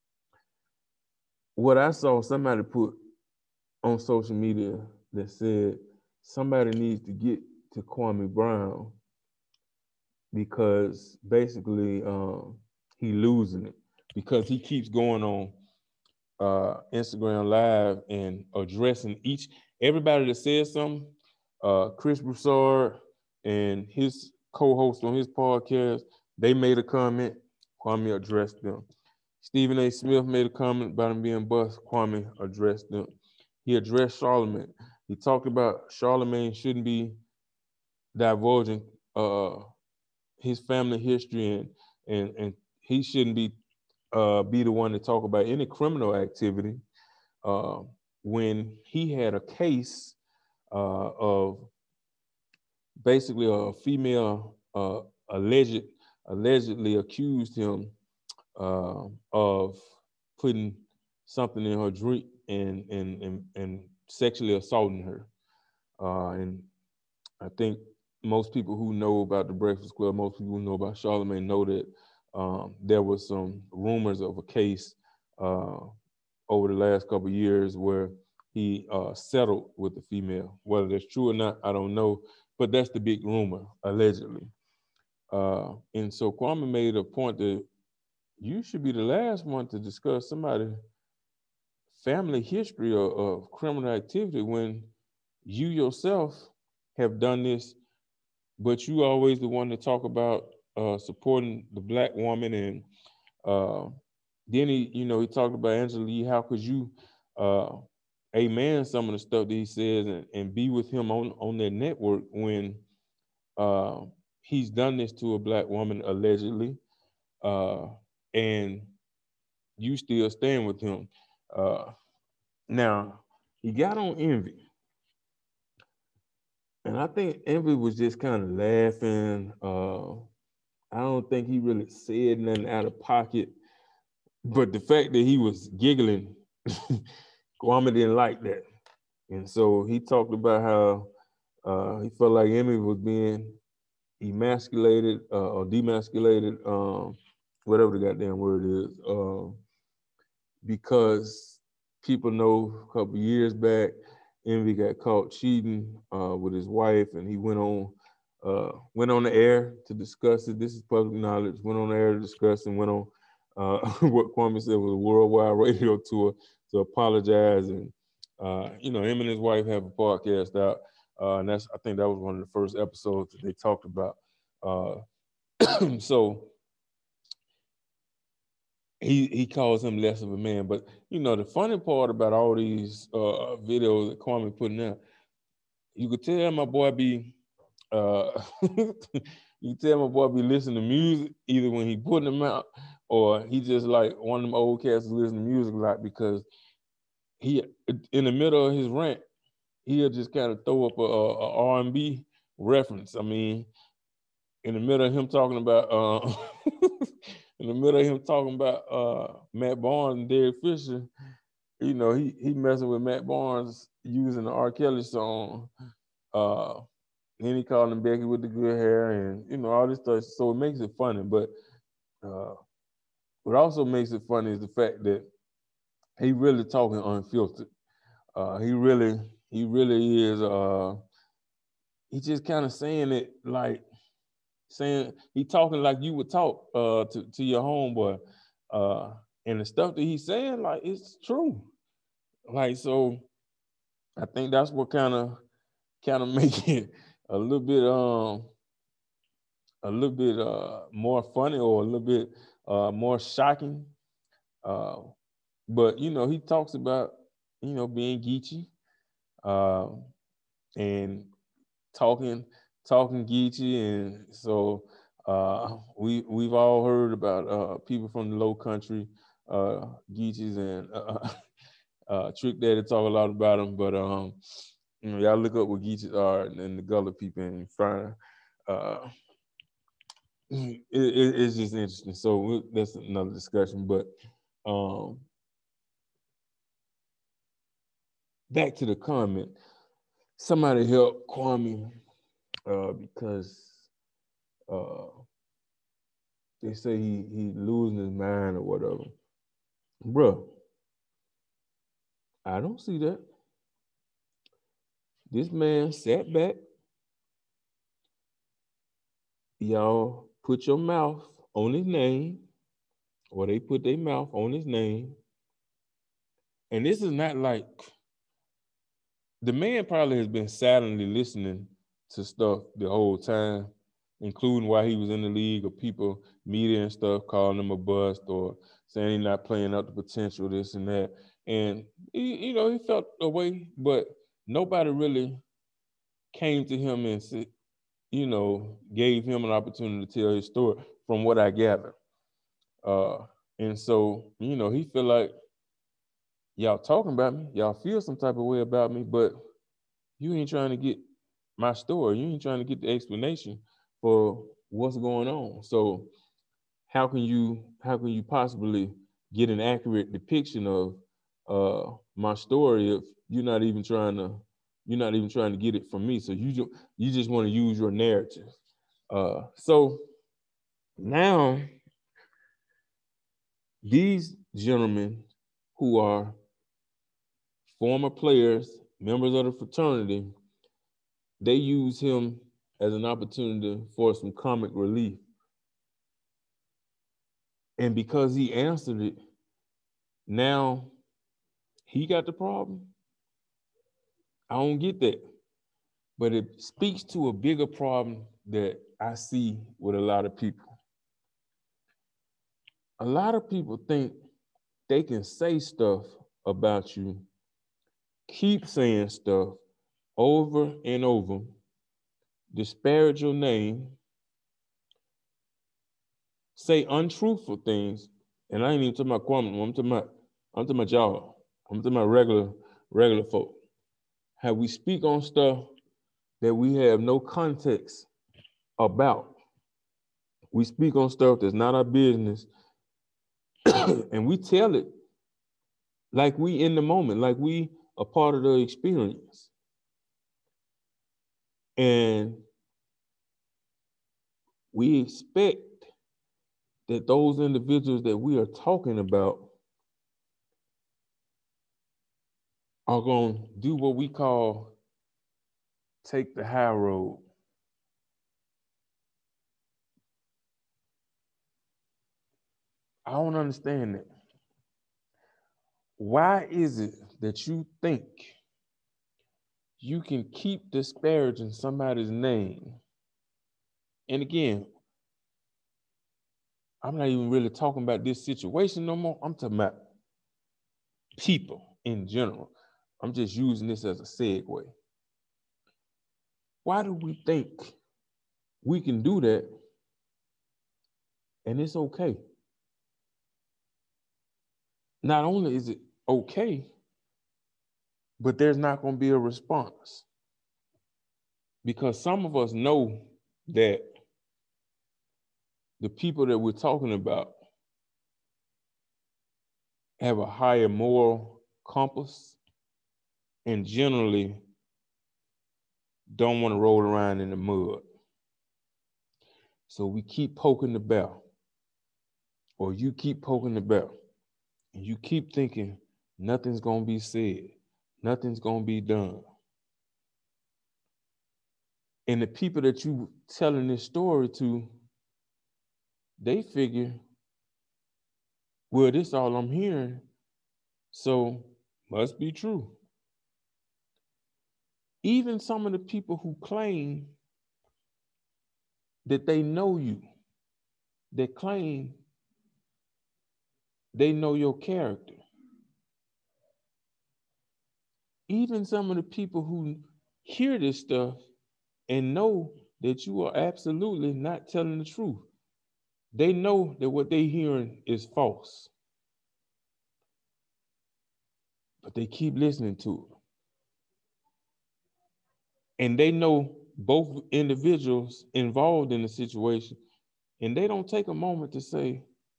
what I saw somebody put on social media that said somebody needs to get to Kwame Brown because basically um, he losing it because he keeps going on uh, Instagram Live and addressing each, everybody that says something, uh, Chris Broussard and his co-host on his podcast, they made a comment, Kwame addressed them. Stephen A. Smith made a comment about him being bust, Kwame addressed them. He addressed Charlamagne. He talked about Charlamagne shouldn't be divulging uh, his family history and and and he shouldn't be uh, be the one to talk about any criminal activity uh, when he had a case uh, of basically a female uh, alleged allegedly accused him uh, of putting something in her drink and and and, and sexually assaulting her. Uh, and I think most people who know about the Breakfast Club, most people who know about Charlamagne know that um, there was some rumors of a case uh, over the last couple of years where he uh, settled with the female. Whether that's true or not, I don't know, but that's the big rumor, allegedly. Uh, and so Kwame made a point that you should be the last one to discuss somebody's family history of, of criminal activity when you yourself have done this, but you always the one to talk about uh, supporting the black woman, and uh, then he, you know, he talked about Angela Lee. How could you uh, amen some of the stuff that he says and, and be with him on on their network when uh, he's done this to a black woman allegedly, uh, and you still stand with him. Uh, now he got on Envy, and I think Envy was just kind of laughing. Uh, I don't think he really said nothing out of pocket, but the fact that he was giggling, Kwame didn't like that. And so he talked about how uh, he felt like Envy was being emasculated uh, or demasculated, um, whatever the goddamn word is, uh, because people know a couple years back, Envy got caught cheating uh, with his wife, and he went on uh, went on the air to discuss it. This is public knowledge. Went on the air to discuss and went on uh, what Kwame said was a worldwide radio tour to apologize. And uh, you know, him and his wife have a podcast out, uh, and that's I think that was one of the first episodes that they talked about. Uh, so he he calls him less of a man. But you know, the funny part about all these uh, videos that Kwame putting out, you could tell my boy be uh, you can tell my boy be listening to music either when he putting them out or he just like one of them old cats who listen to music a lot, because he in the middle of his rant he'll just kind of throw up a, a R and B reference. I mean, in the middle of him talking about uh, in the middle of him talking about uh, Matt Barnes and Derek Fisher, you know, he he messing with Matt Barnes using the R. Kelly song. Uh, then he called him Becky with the good hair, and you know all this stuff. So it makes it funny. But uh, what also makes it funny is the fact that he really talking unfiltered. Uh, he really, he really is. Uh, he just kind of saying it like saying he talking like you would talk uh, to to your homeboy, uh, and the stuff that he's saying like it's true. Like so, I think that's what kind of kind of make it a little bit um a little bit uh more funny or a little bit uh more shocking. Uh, but you know, he talks about you know being Geechee, uh, and talking talking Geechee, and so uh, we we've all heard about uh, people from the Low Country, uh, Geechees, and uh, uh, Trick Daddy talk a lot about them. But um, you know, y'all look up what Geechees are and, and the Gullah people and find. Uh, it, it, it's just interesting. So we, that's another discussion. But um, back to the comment. Somebody help Kwame uh, because uh, they say he he losing his mind or whatever. Bruh, I don't see that. This man sat back. Y'all put your mouth on his name, or they put their mouth on his name. And this is not like, the man probably has been silently listening to stuff the whole time, including while he was in the league, or people, media and stuff, calling him a bust or saying he's not playing up the potential, this and that. And, he, you know, he felt a way, but nobody really came to him and said, you know, gave him an opportunity to tell his story, from what I gather. Uh, and so, you know, he feel like, y'all talking about me, y'all feel some type of way about me, but you ain't trying to get my story. You ain't trying to get the explanation for what's going on. So how can you how can you possibly get an accurate depiction of uh, my story if you're not even trying to you're not even trying to get it from me? So you just you just want to use your narrative. Uh, so now these gentlemen who are former players, members of the fraternity, they use him as an opportunity for some comic relief. And because he answered it, now he got the problem. I don't get that. but it speaks to a bigger problem that I see with a lot of people. A lot of people think they can say stuff about you, keep saying stuff over and over, disparage your name, say untruthful things, and I ain't even talking about Kwame, I'm talking about, I'm talking about y'all. I'm talking about regular, regular folk. How we speak on stuff that we have no context about. We speak on stuff that's not our business, and we tell it like we in the moment, like we a part of the experience. And we expect that those individuals that we are talking about are going to do what we call take the high road. I don't understand that. Why is it that you think you can keep disparaging somebody's name? And again, I'm not even really talking about this situation no more. I'm talking about people in general. I'm just using this as a segue. Why do we think we can do that and it's okay? Not only is it okay, but there's not going to be a response. Because some of us know that the people that we're talking about have a higher moral compass and generally don't want to roll around in the mud. So we keep poking the bell, or you keep poking the bell, and you keep thinking nothing's going to be said, nothing's going to be done. And the people that you telling this story to, they figure, well, this all I'm hearing, so must be true. Even some of the people who claim that they know you, that claim they know your character. Even some of the people who hear this stuff and know that you are absolutely not telling the truth, they know that what they're hearing is false. But they keep listening to it. And they know both individuals involved in the situation, and they don't take a moment to say,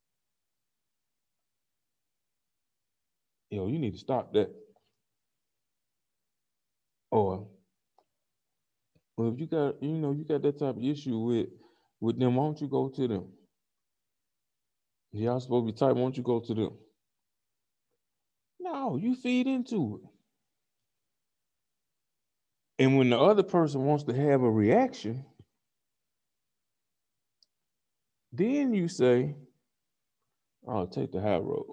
yo, you need to stop that. Or, well, if you got, you know, you got that type of issue with, with them, why don't you go to them? Y'all supposed to be tight, why don't you go to them? No, you feed into it. And when the other person wants to have a reaction, then you say, I'll take the high road.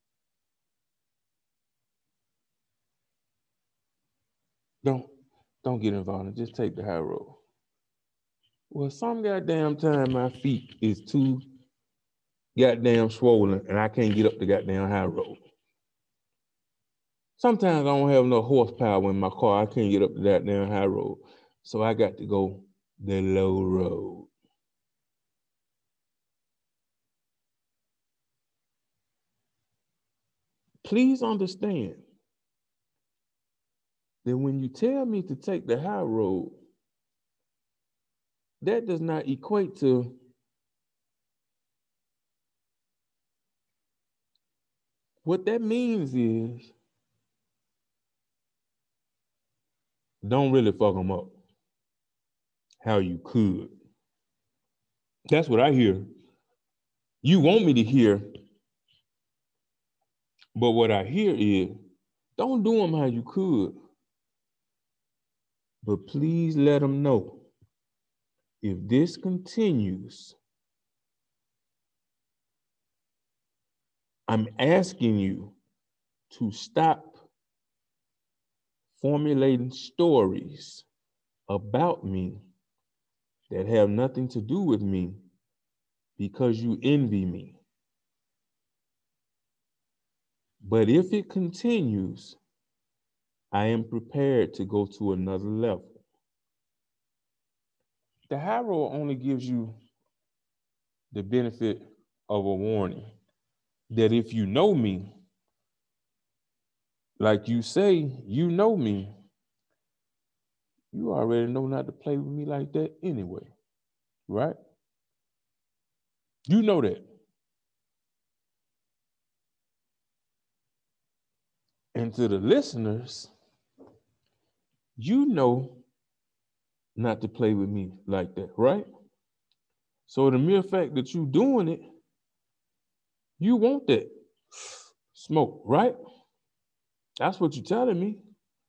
Don't, don't get involved, just take the high road. Well, some goddamn time my feet is too goddamn swollen and I can't get up the goddamn high road. Sometimes I don't have no horsepower in my car. I can't get up the goddamn high road. So I got to go the low road. Please understand that when you tell me to take the high road, that does not equate to what that means is don't really fuck them up how you could. That's what I hear. You want me to hear, but what I hear is don't do them how you could, but please let them know if this continues, I'm asking you to stop formulating stories about me that have nothing to do with me because you envy me. But if it continues, I am prepared to go to another level. The high road only gives you the benefit of a warning that if you know me, like you say, you know me, you already know not to play with me like that anyway, right? You know that. And to the listeners, you know not to play with me like that, right? So the mere fact that you doing it, you want that smoke, right? That's what you're telling me.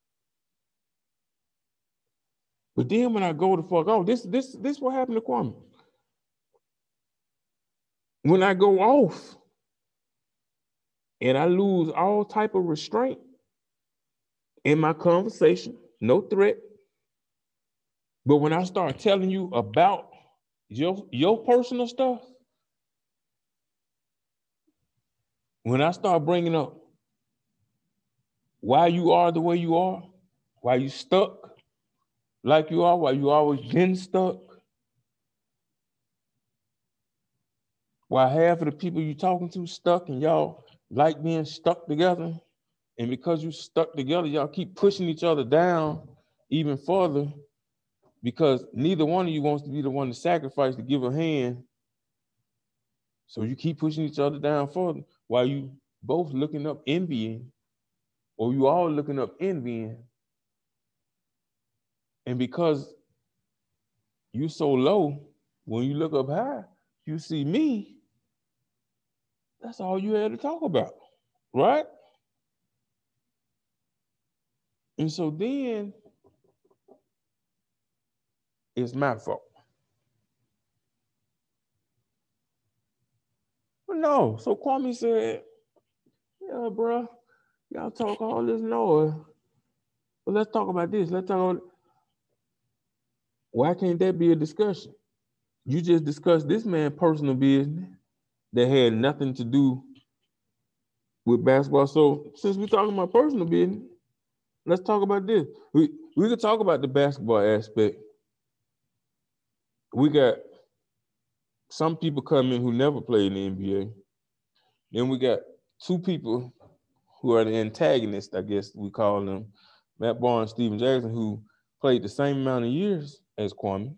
But then when I go to fuck, oh, this this this what happened to Kwame. When I go off and I lose all type of restraint in my conversation, no threat. But when I start telling you about your, your personal stuff, when I start bringing up why you are the way you are, why you stuck like you are, why you always been stuck, why half of the people you talking to stuck and y'all like being stuck together, and because you stuck together, y'all keep pushing each other down even further because neither one of you wants to be the one to sacrifice to give a hand. So you keep pushing each other down further while you both looking up envying, or you all looking up envying. And because you so low, when you look up high, you see me, that's all you had to talk about, right? And so then it's my fault. But no, so Kwame said, yeah, bro, y'all talk all this noise, but let's talk about this. Let's talk about, why can't that be a discussion? You just discussed this man's personal business that had nothing to do with basketball. So since we're talking about personal business, let's talk about this. We we could talk about the basketball aspect. We got some people coming who never played in the N B A. Then we got two people who are the antagonists, I guess we call them, Matt Barnes, Stephen Jackson, who played the same amount of years as Kwame.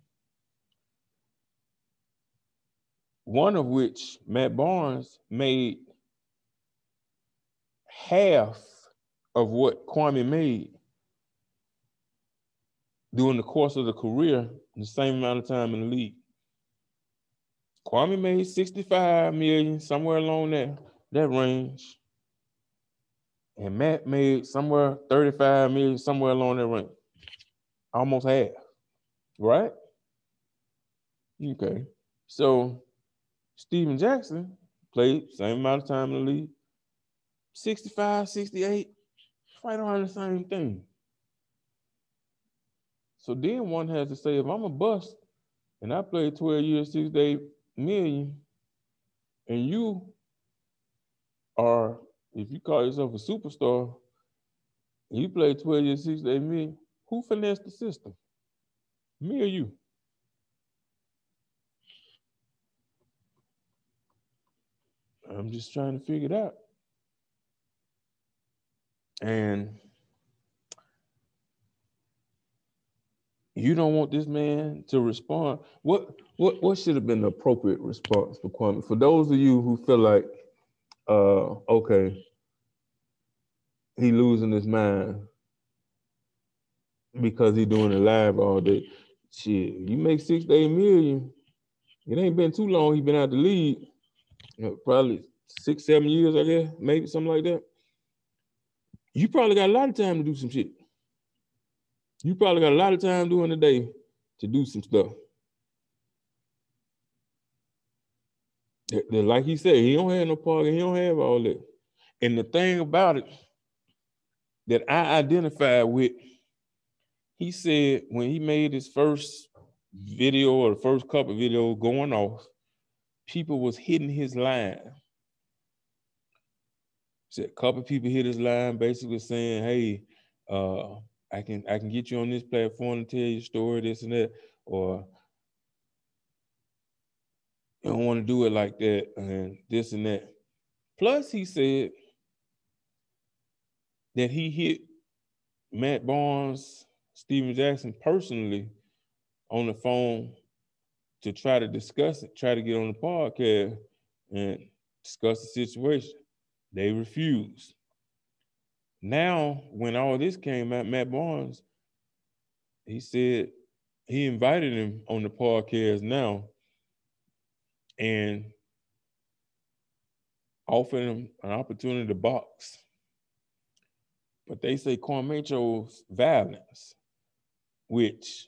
One of which, Matt Barnes, made half of what Kwame made during the course of the career in the same amount of time in the league. Kwame made sixty-five million, somewhere along that, that range. And Matt made somewhere thirty-five million, somewhere along that range. Almost half, right? Okay. So Stephen Jackson played same amount of time in the league. sixty-five, sixty-eight, right around the same thing. So then one has to say, if I'm a bust and I played twelve years, sixty-eight million, and you are, if you call yourself a superstar, and you played twelve years, sixty-eight million, who finessed the system? Me or you? I'm just trying to figure it out. And you don't want this man to respond. What what what should have been the appropriate response for Kwame? For those of you who feel like, uh, okay, he losing his mind because he doing it live all day. Shit, you make six to eight million. It ain't been too long. He been out the league, you know, probably six, seven years, I guess, maybe something like that. You probably got a lot of time to do some shit. You probably got a lot of time during the day to do some stuff. Like he said, he don't have no parking, he don't have all that. And the thing about it that I identified with he said when he made his first video or the first couple of videos going off, people was hitting his line. Said a couple of people hit his line basically saying, hey, uh, I can I can get you on this platform and tell your story, this and that, or you don't want to do it like that and this and that. Plus, he said that he hit Matt Barnes, Steven Jackson personally on the phone to try to discuss it, try to get on the podcast and discuss the situation. They refused. Now, when all this came out, Matt Barnes, he said he invited him on the podcast now and offered him an opportunity to box. But they say Kwame chose violence, which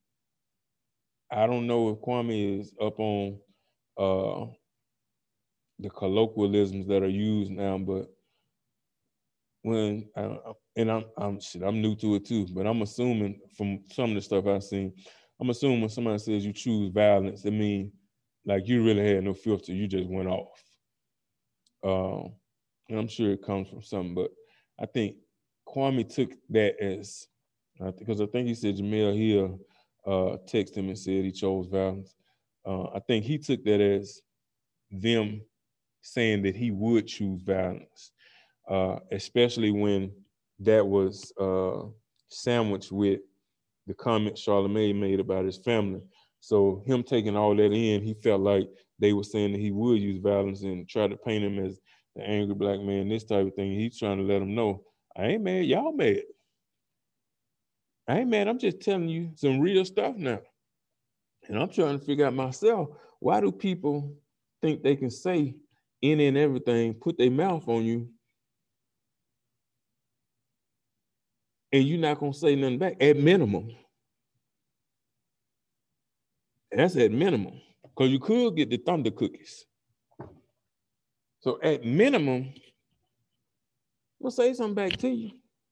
I don't know if Kwame is up on uh, the colloquialisms that are used now, but when I, and I'm I'm shit, I'm new to it too, but I'm assuming from some of the stuff I've seen, I'm assuming when somebody says you choose violence, it means like you really had no filter, you just went off. Um, and I'm sure it comes from something, but I think Kwame took that as, because I think he said Jamel Hill uh, texted him and said he chose violence. Uh, I think he took that as them saying that he would choose violence, uh, especially when that was uh, sandwiched with the comment Charlamagne made about his family. So him taking all that in, he felt like they were saying that he would use violence and try to paint him as the angry black man, this type of thing. He's trying to let them know, I ain't mad, y'all mad. I ain't mad, I'm just telling you some real stuff now. And I'm trying to figure out myself, why do people think they can say any and everything, put their mouth on you, and you're not gonna say nothing back at minimum? That's at minimum, because you could get the thunder cookies. So at minimum, we'll say something back to you.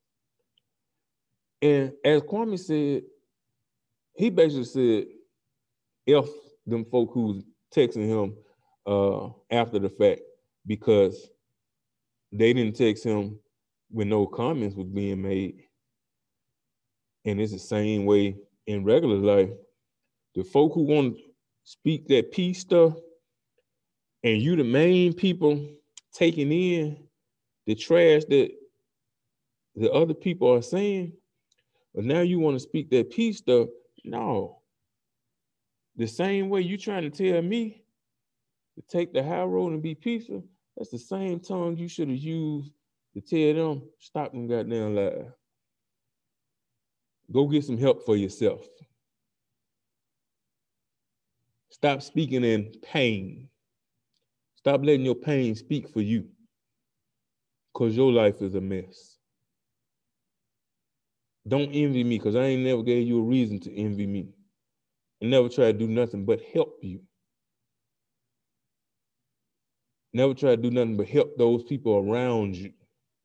And as Kwame said, he basically said, F them folk who's texting him uh, after the fact, because they didn't text him when no comments was being made. And it's the same way in regular life. The folk who want to speak that peace stuff, and you the main people taking in the trash that the other people are saying, but now you want to speak that peace stuff. No. The same way you trying to tell me to take the high road and be peaceful, that's the same tongue you should have used to tell them, stop them goddamn lies. Go get some help for yourself. Stop speaking in pain. Stop letting your pain speak for you, because your life is a mess. Don't envy me, because I ain't never gave you a reason to envy me. And never try to do nothing but help you. Never try to do nothing but help those people around you.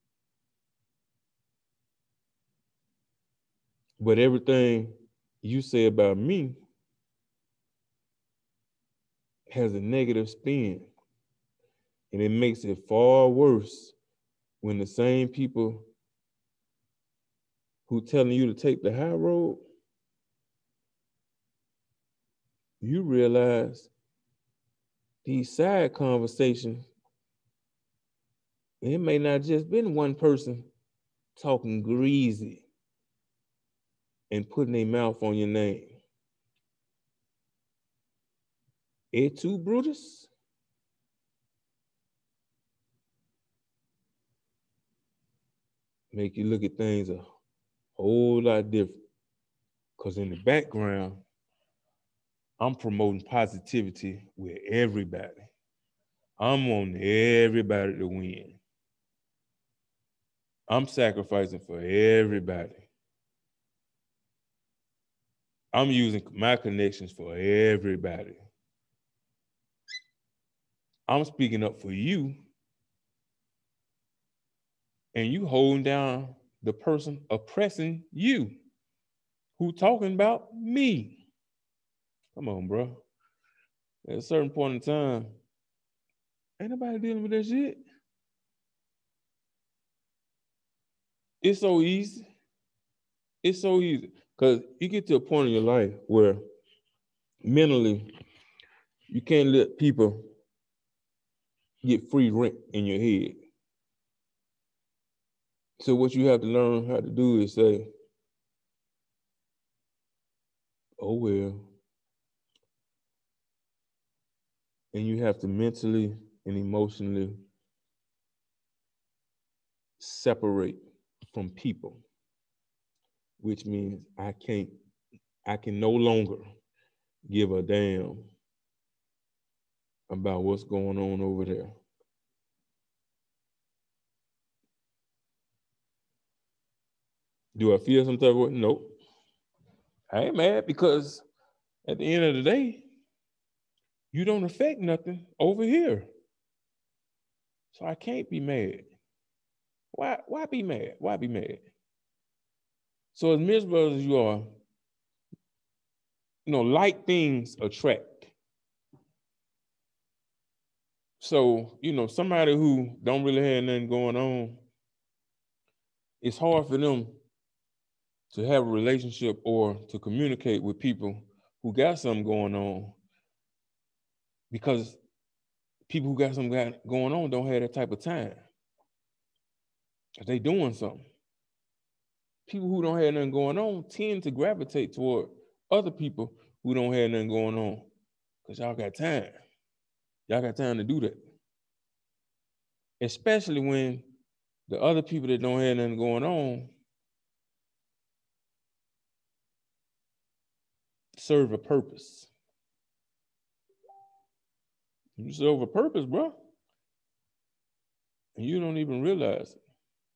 But everything you say about me has a negative spin. And it makes it far worse when the same people who telling you to take the high road, you realize these side conversations, it may not just been one person talking greasy and putting their mouth on your name. Et tu, Brutus? Make you look at things a whole lot different. Because in the background, I'm promoting positivity with everybody. I'm wanting everybody to win. I'm sacrificing for everybody. I'm using my connections for everybody. I'm speaking up for you, and you holding down the person oppressing you. who talking about me. Come on, bro. At a certain point in time, ain't nobody dealing with that shit. It's so easy. It's so easy. Because you get to a point in your life where mentally you can't let people get free rent in your head. So what you have to learn how to do is say, oh well. And you have to mentally and emotionally separate from people, which means I can't, I can no longer give a damn about what's going on over there. Do I feel some type of way? Nope. I ain't mad because at the end of the day, you don't affect nothing over here. So I can't be mad. Why, why be mad? Why be mad? So as miserable as you are, you know, like things attract. So, you know, somebody who don't really have nothing going on, it's hard for them to have a relationship or to communicate with people who got something going on, because people who got something going on don't have that type of time. They doing something. People who don't have nothing going on tend to gravitate toward other people who don't have nothing going on, because y'all got time. Y'all got time to do that. Especially when the other people that don't have nothing going on serve a purpose. You serve a purpose, bro. And you don't even realize it.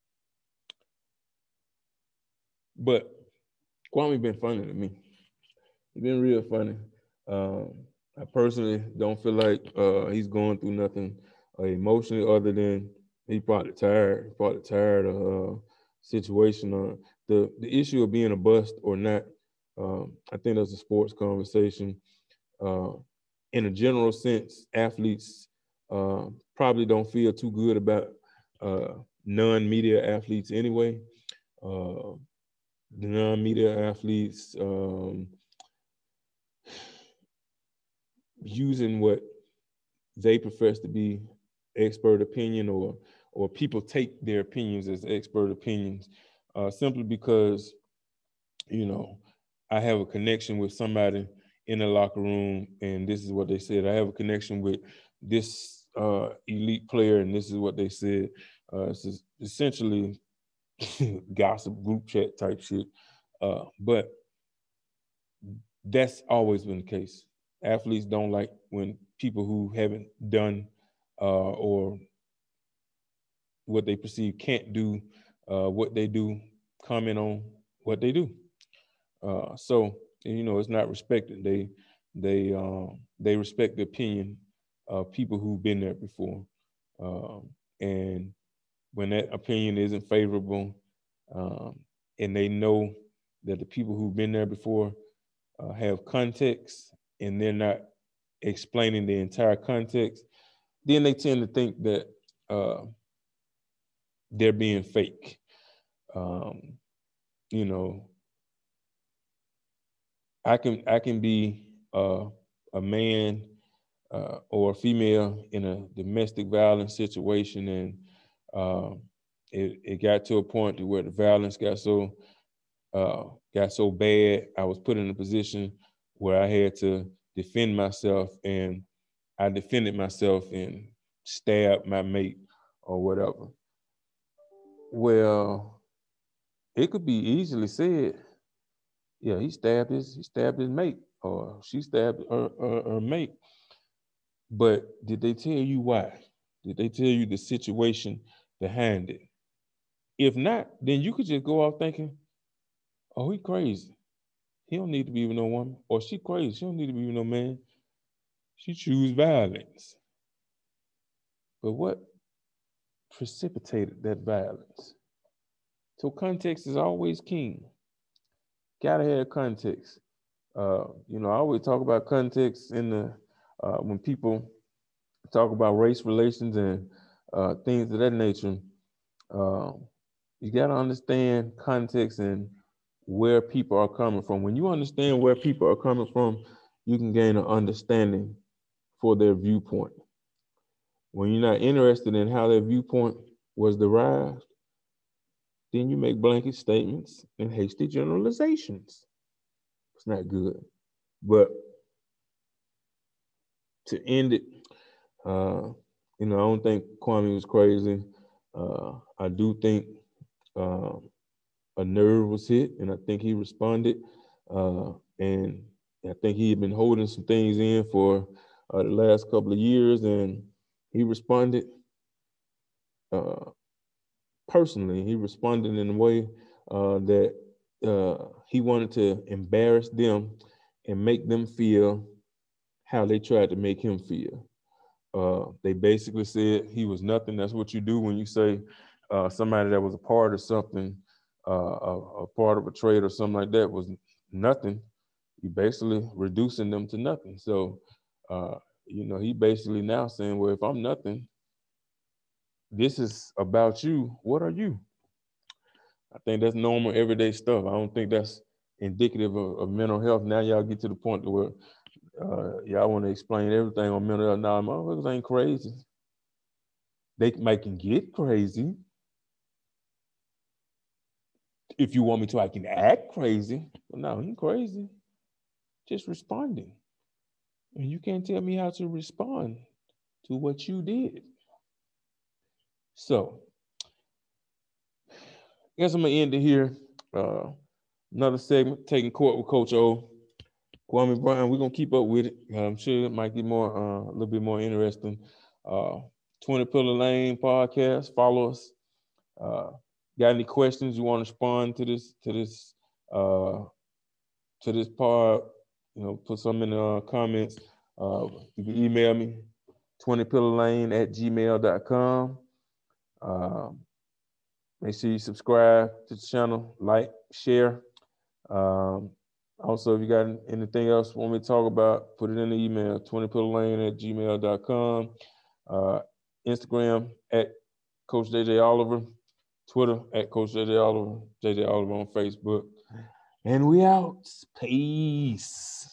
But Kwame been funny to me. He's been real funny. Um, I personally don't feel like uh, he's going through nothing uh, emotionally other than he probably tired. He probably tired of uh, situation. Uh, the the issue of being a bust or not. Um, I think that's a sports conversation. Uh, in a general sense, athletes uh, probably don't feel too good about uh, non-media athletes anyway. Uh, the non-media athletes um, using what they profess to be expert opinion, or or people take their opinions as expert opinions uh, simply because, you know, I have a connection with somebody in the locker room and this is what they said. I have a connection with this uh, elite player and this is what they said. Uh, it's essentially gossip group chat type shit. Uh, but that's always been the case. Athletes don't like when people who haven't done uh, or what they perceive can't do uh, what they do comment on what they do. Uh, so, you know, it's not respected. They they um, they respect the opinion of people who've been there before. Um, and when that opinion isn't favorable, um, and they know that the people who've been there before uh, have context and they're not explaining the entire context, then they tend to think that uh, they're being fake. Um, you know, I can I can be uh, a man uh, or a female in a domestic violence situation, and uh, it, it got to a point to where the violence got so uh, got so bad. I was put in a position where I had to defend myself, and I defended myself and stabbed my mate or whatever. Well, it could be easily said, yeah, he stabbed his he stabbed his mate, or she stabbed her, her, her mate. But did they tell you why? Did they tell you the situation behind it? If not, then you could just go off thinking, oh, he crazy. He don't need to be with no woman. Or she crazy. She don't need to be with no man. She choose violence. But what precipitated that violence? So context is always king. gotta have context. Uh, you know, I always talk about context in the uh, when people talk about race relations and uh, things of that nature. Uh, you gotta understand context and where people are coming from. When you understand where people are coming from, you can gain an understanding for their viewpoint. When you're not interested in how their viewpoint was derived, then you make blanket statements and hasty generalizations. It's not good. But to end it, uh, you know, I don't think Kwame was crazy. Uh, I do think uh, a nerve was hit, and I think he responded. Uh, and I think he had been holding some things in for uh, the last couple of years, and he responded uh, personally. He responded in a way uh, that uh, he wanted to embarrass them and make them feel how they tried to make him feel. Uh, they basically said he was nothing. That's what you do when you say uh, somebody that was a part of something, uh, a, a part of a trade or something like that was nothing. You basically reducing them to nothing. So, uh, you know, he basically now saying, well, if I'm nothing, this is about you. What are you? I think that's normal everyday stuff. I don't think that's indicative of, of mental health. Now y'all get to the point where uh, y'all want to explain everything on mental health. Now, motherfuckers ain't crazy. They might can get crazy. If you want me to, I can act crazy. But no, he ain't crazy. Just responding. And you can't tell me how to respond to what you did. So, I guess I'm going to end it here. Uh, another segment, Taking Court with Coach O. Kwame Brown, we're going to keep up with it. I'm sure it might get more, uh, a little bit more interesting. Uh, twenty Pillar Lane podcast. Follow us. Uh, got any questions you want to respond to this, to this, uh, to this part? You know, put some in the uh, comments. Uh, you can email me, twenty pillar lane at gmail dot com. Uh, make sure you subscribe to the channel, like, share. Um, also, if you got anything else you want me to talk about, put it in the email, twenty pillar lane at gmail dot com. Uh, Instagram at Coach J J Oliver. Twitter at Coach J J Oliver. J J Oliver on Facebook. And we out. Peace.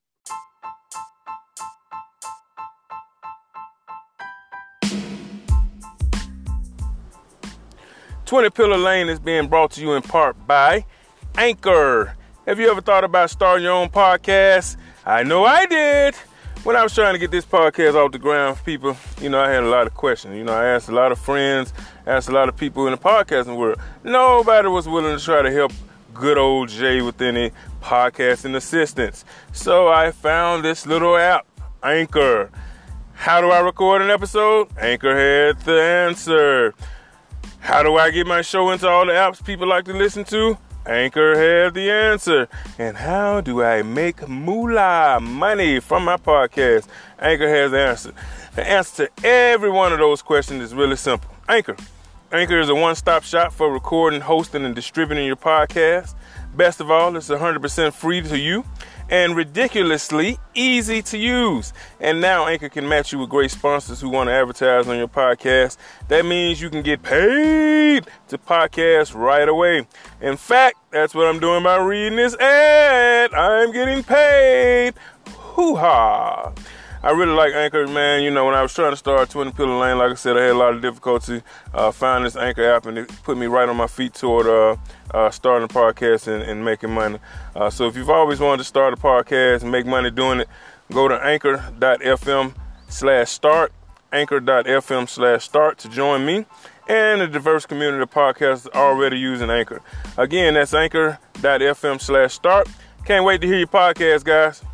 twenty Pillar Lane is being brought to you in part by Anchor. Have you ever thought about starting your own podcast? I know I did. When I was trying to get this podcast off the ground for people, you know, I had a lot of questions. You know, I asked a lot of friends, asked a lot of people in the podcasting world. Nobody was willing to try to help good old Jay with any podcasting assistance. So I found this little app, Anchor. How do I record an episode? Anchor had the answer. How do I get my show into all the apps people like to listen to? Anchor had the answer. And how do I make moolah, money from my podcast? Anchor has the answer. The answer to every one of those questions is really simple. Anchor. Anchor is a one-stop shop for recording, hosting, and distributing your podcast. Best of all, it's one hundred percent free to you and ridiculously easy to use. And now Anchor can match you with great sponsors who want to advertise on your podcast. That means you can get paid to podcast right away. In fact, that's what I'm doing by reading this ad. I'm getting paid. Hoo-ha. I really like Anchor, man. You know, when I was trying to start twenty Pillar Lane, like I said, I had a lot of difficulty uh, finding this Anchor app, and it put me right on my feet toward uh, uh, starting a podcast and, and making money. Uh, so if you've always wanted to start a podcast and make money doing it, go to anchor.fm slash start, anchor.fm slash start to join me and a diverse community of podcasters already using Anchor. Again, that's anchor.fm slash start. Can't wait to hear your podcast, guys.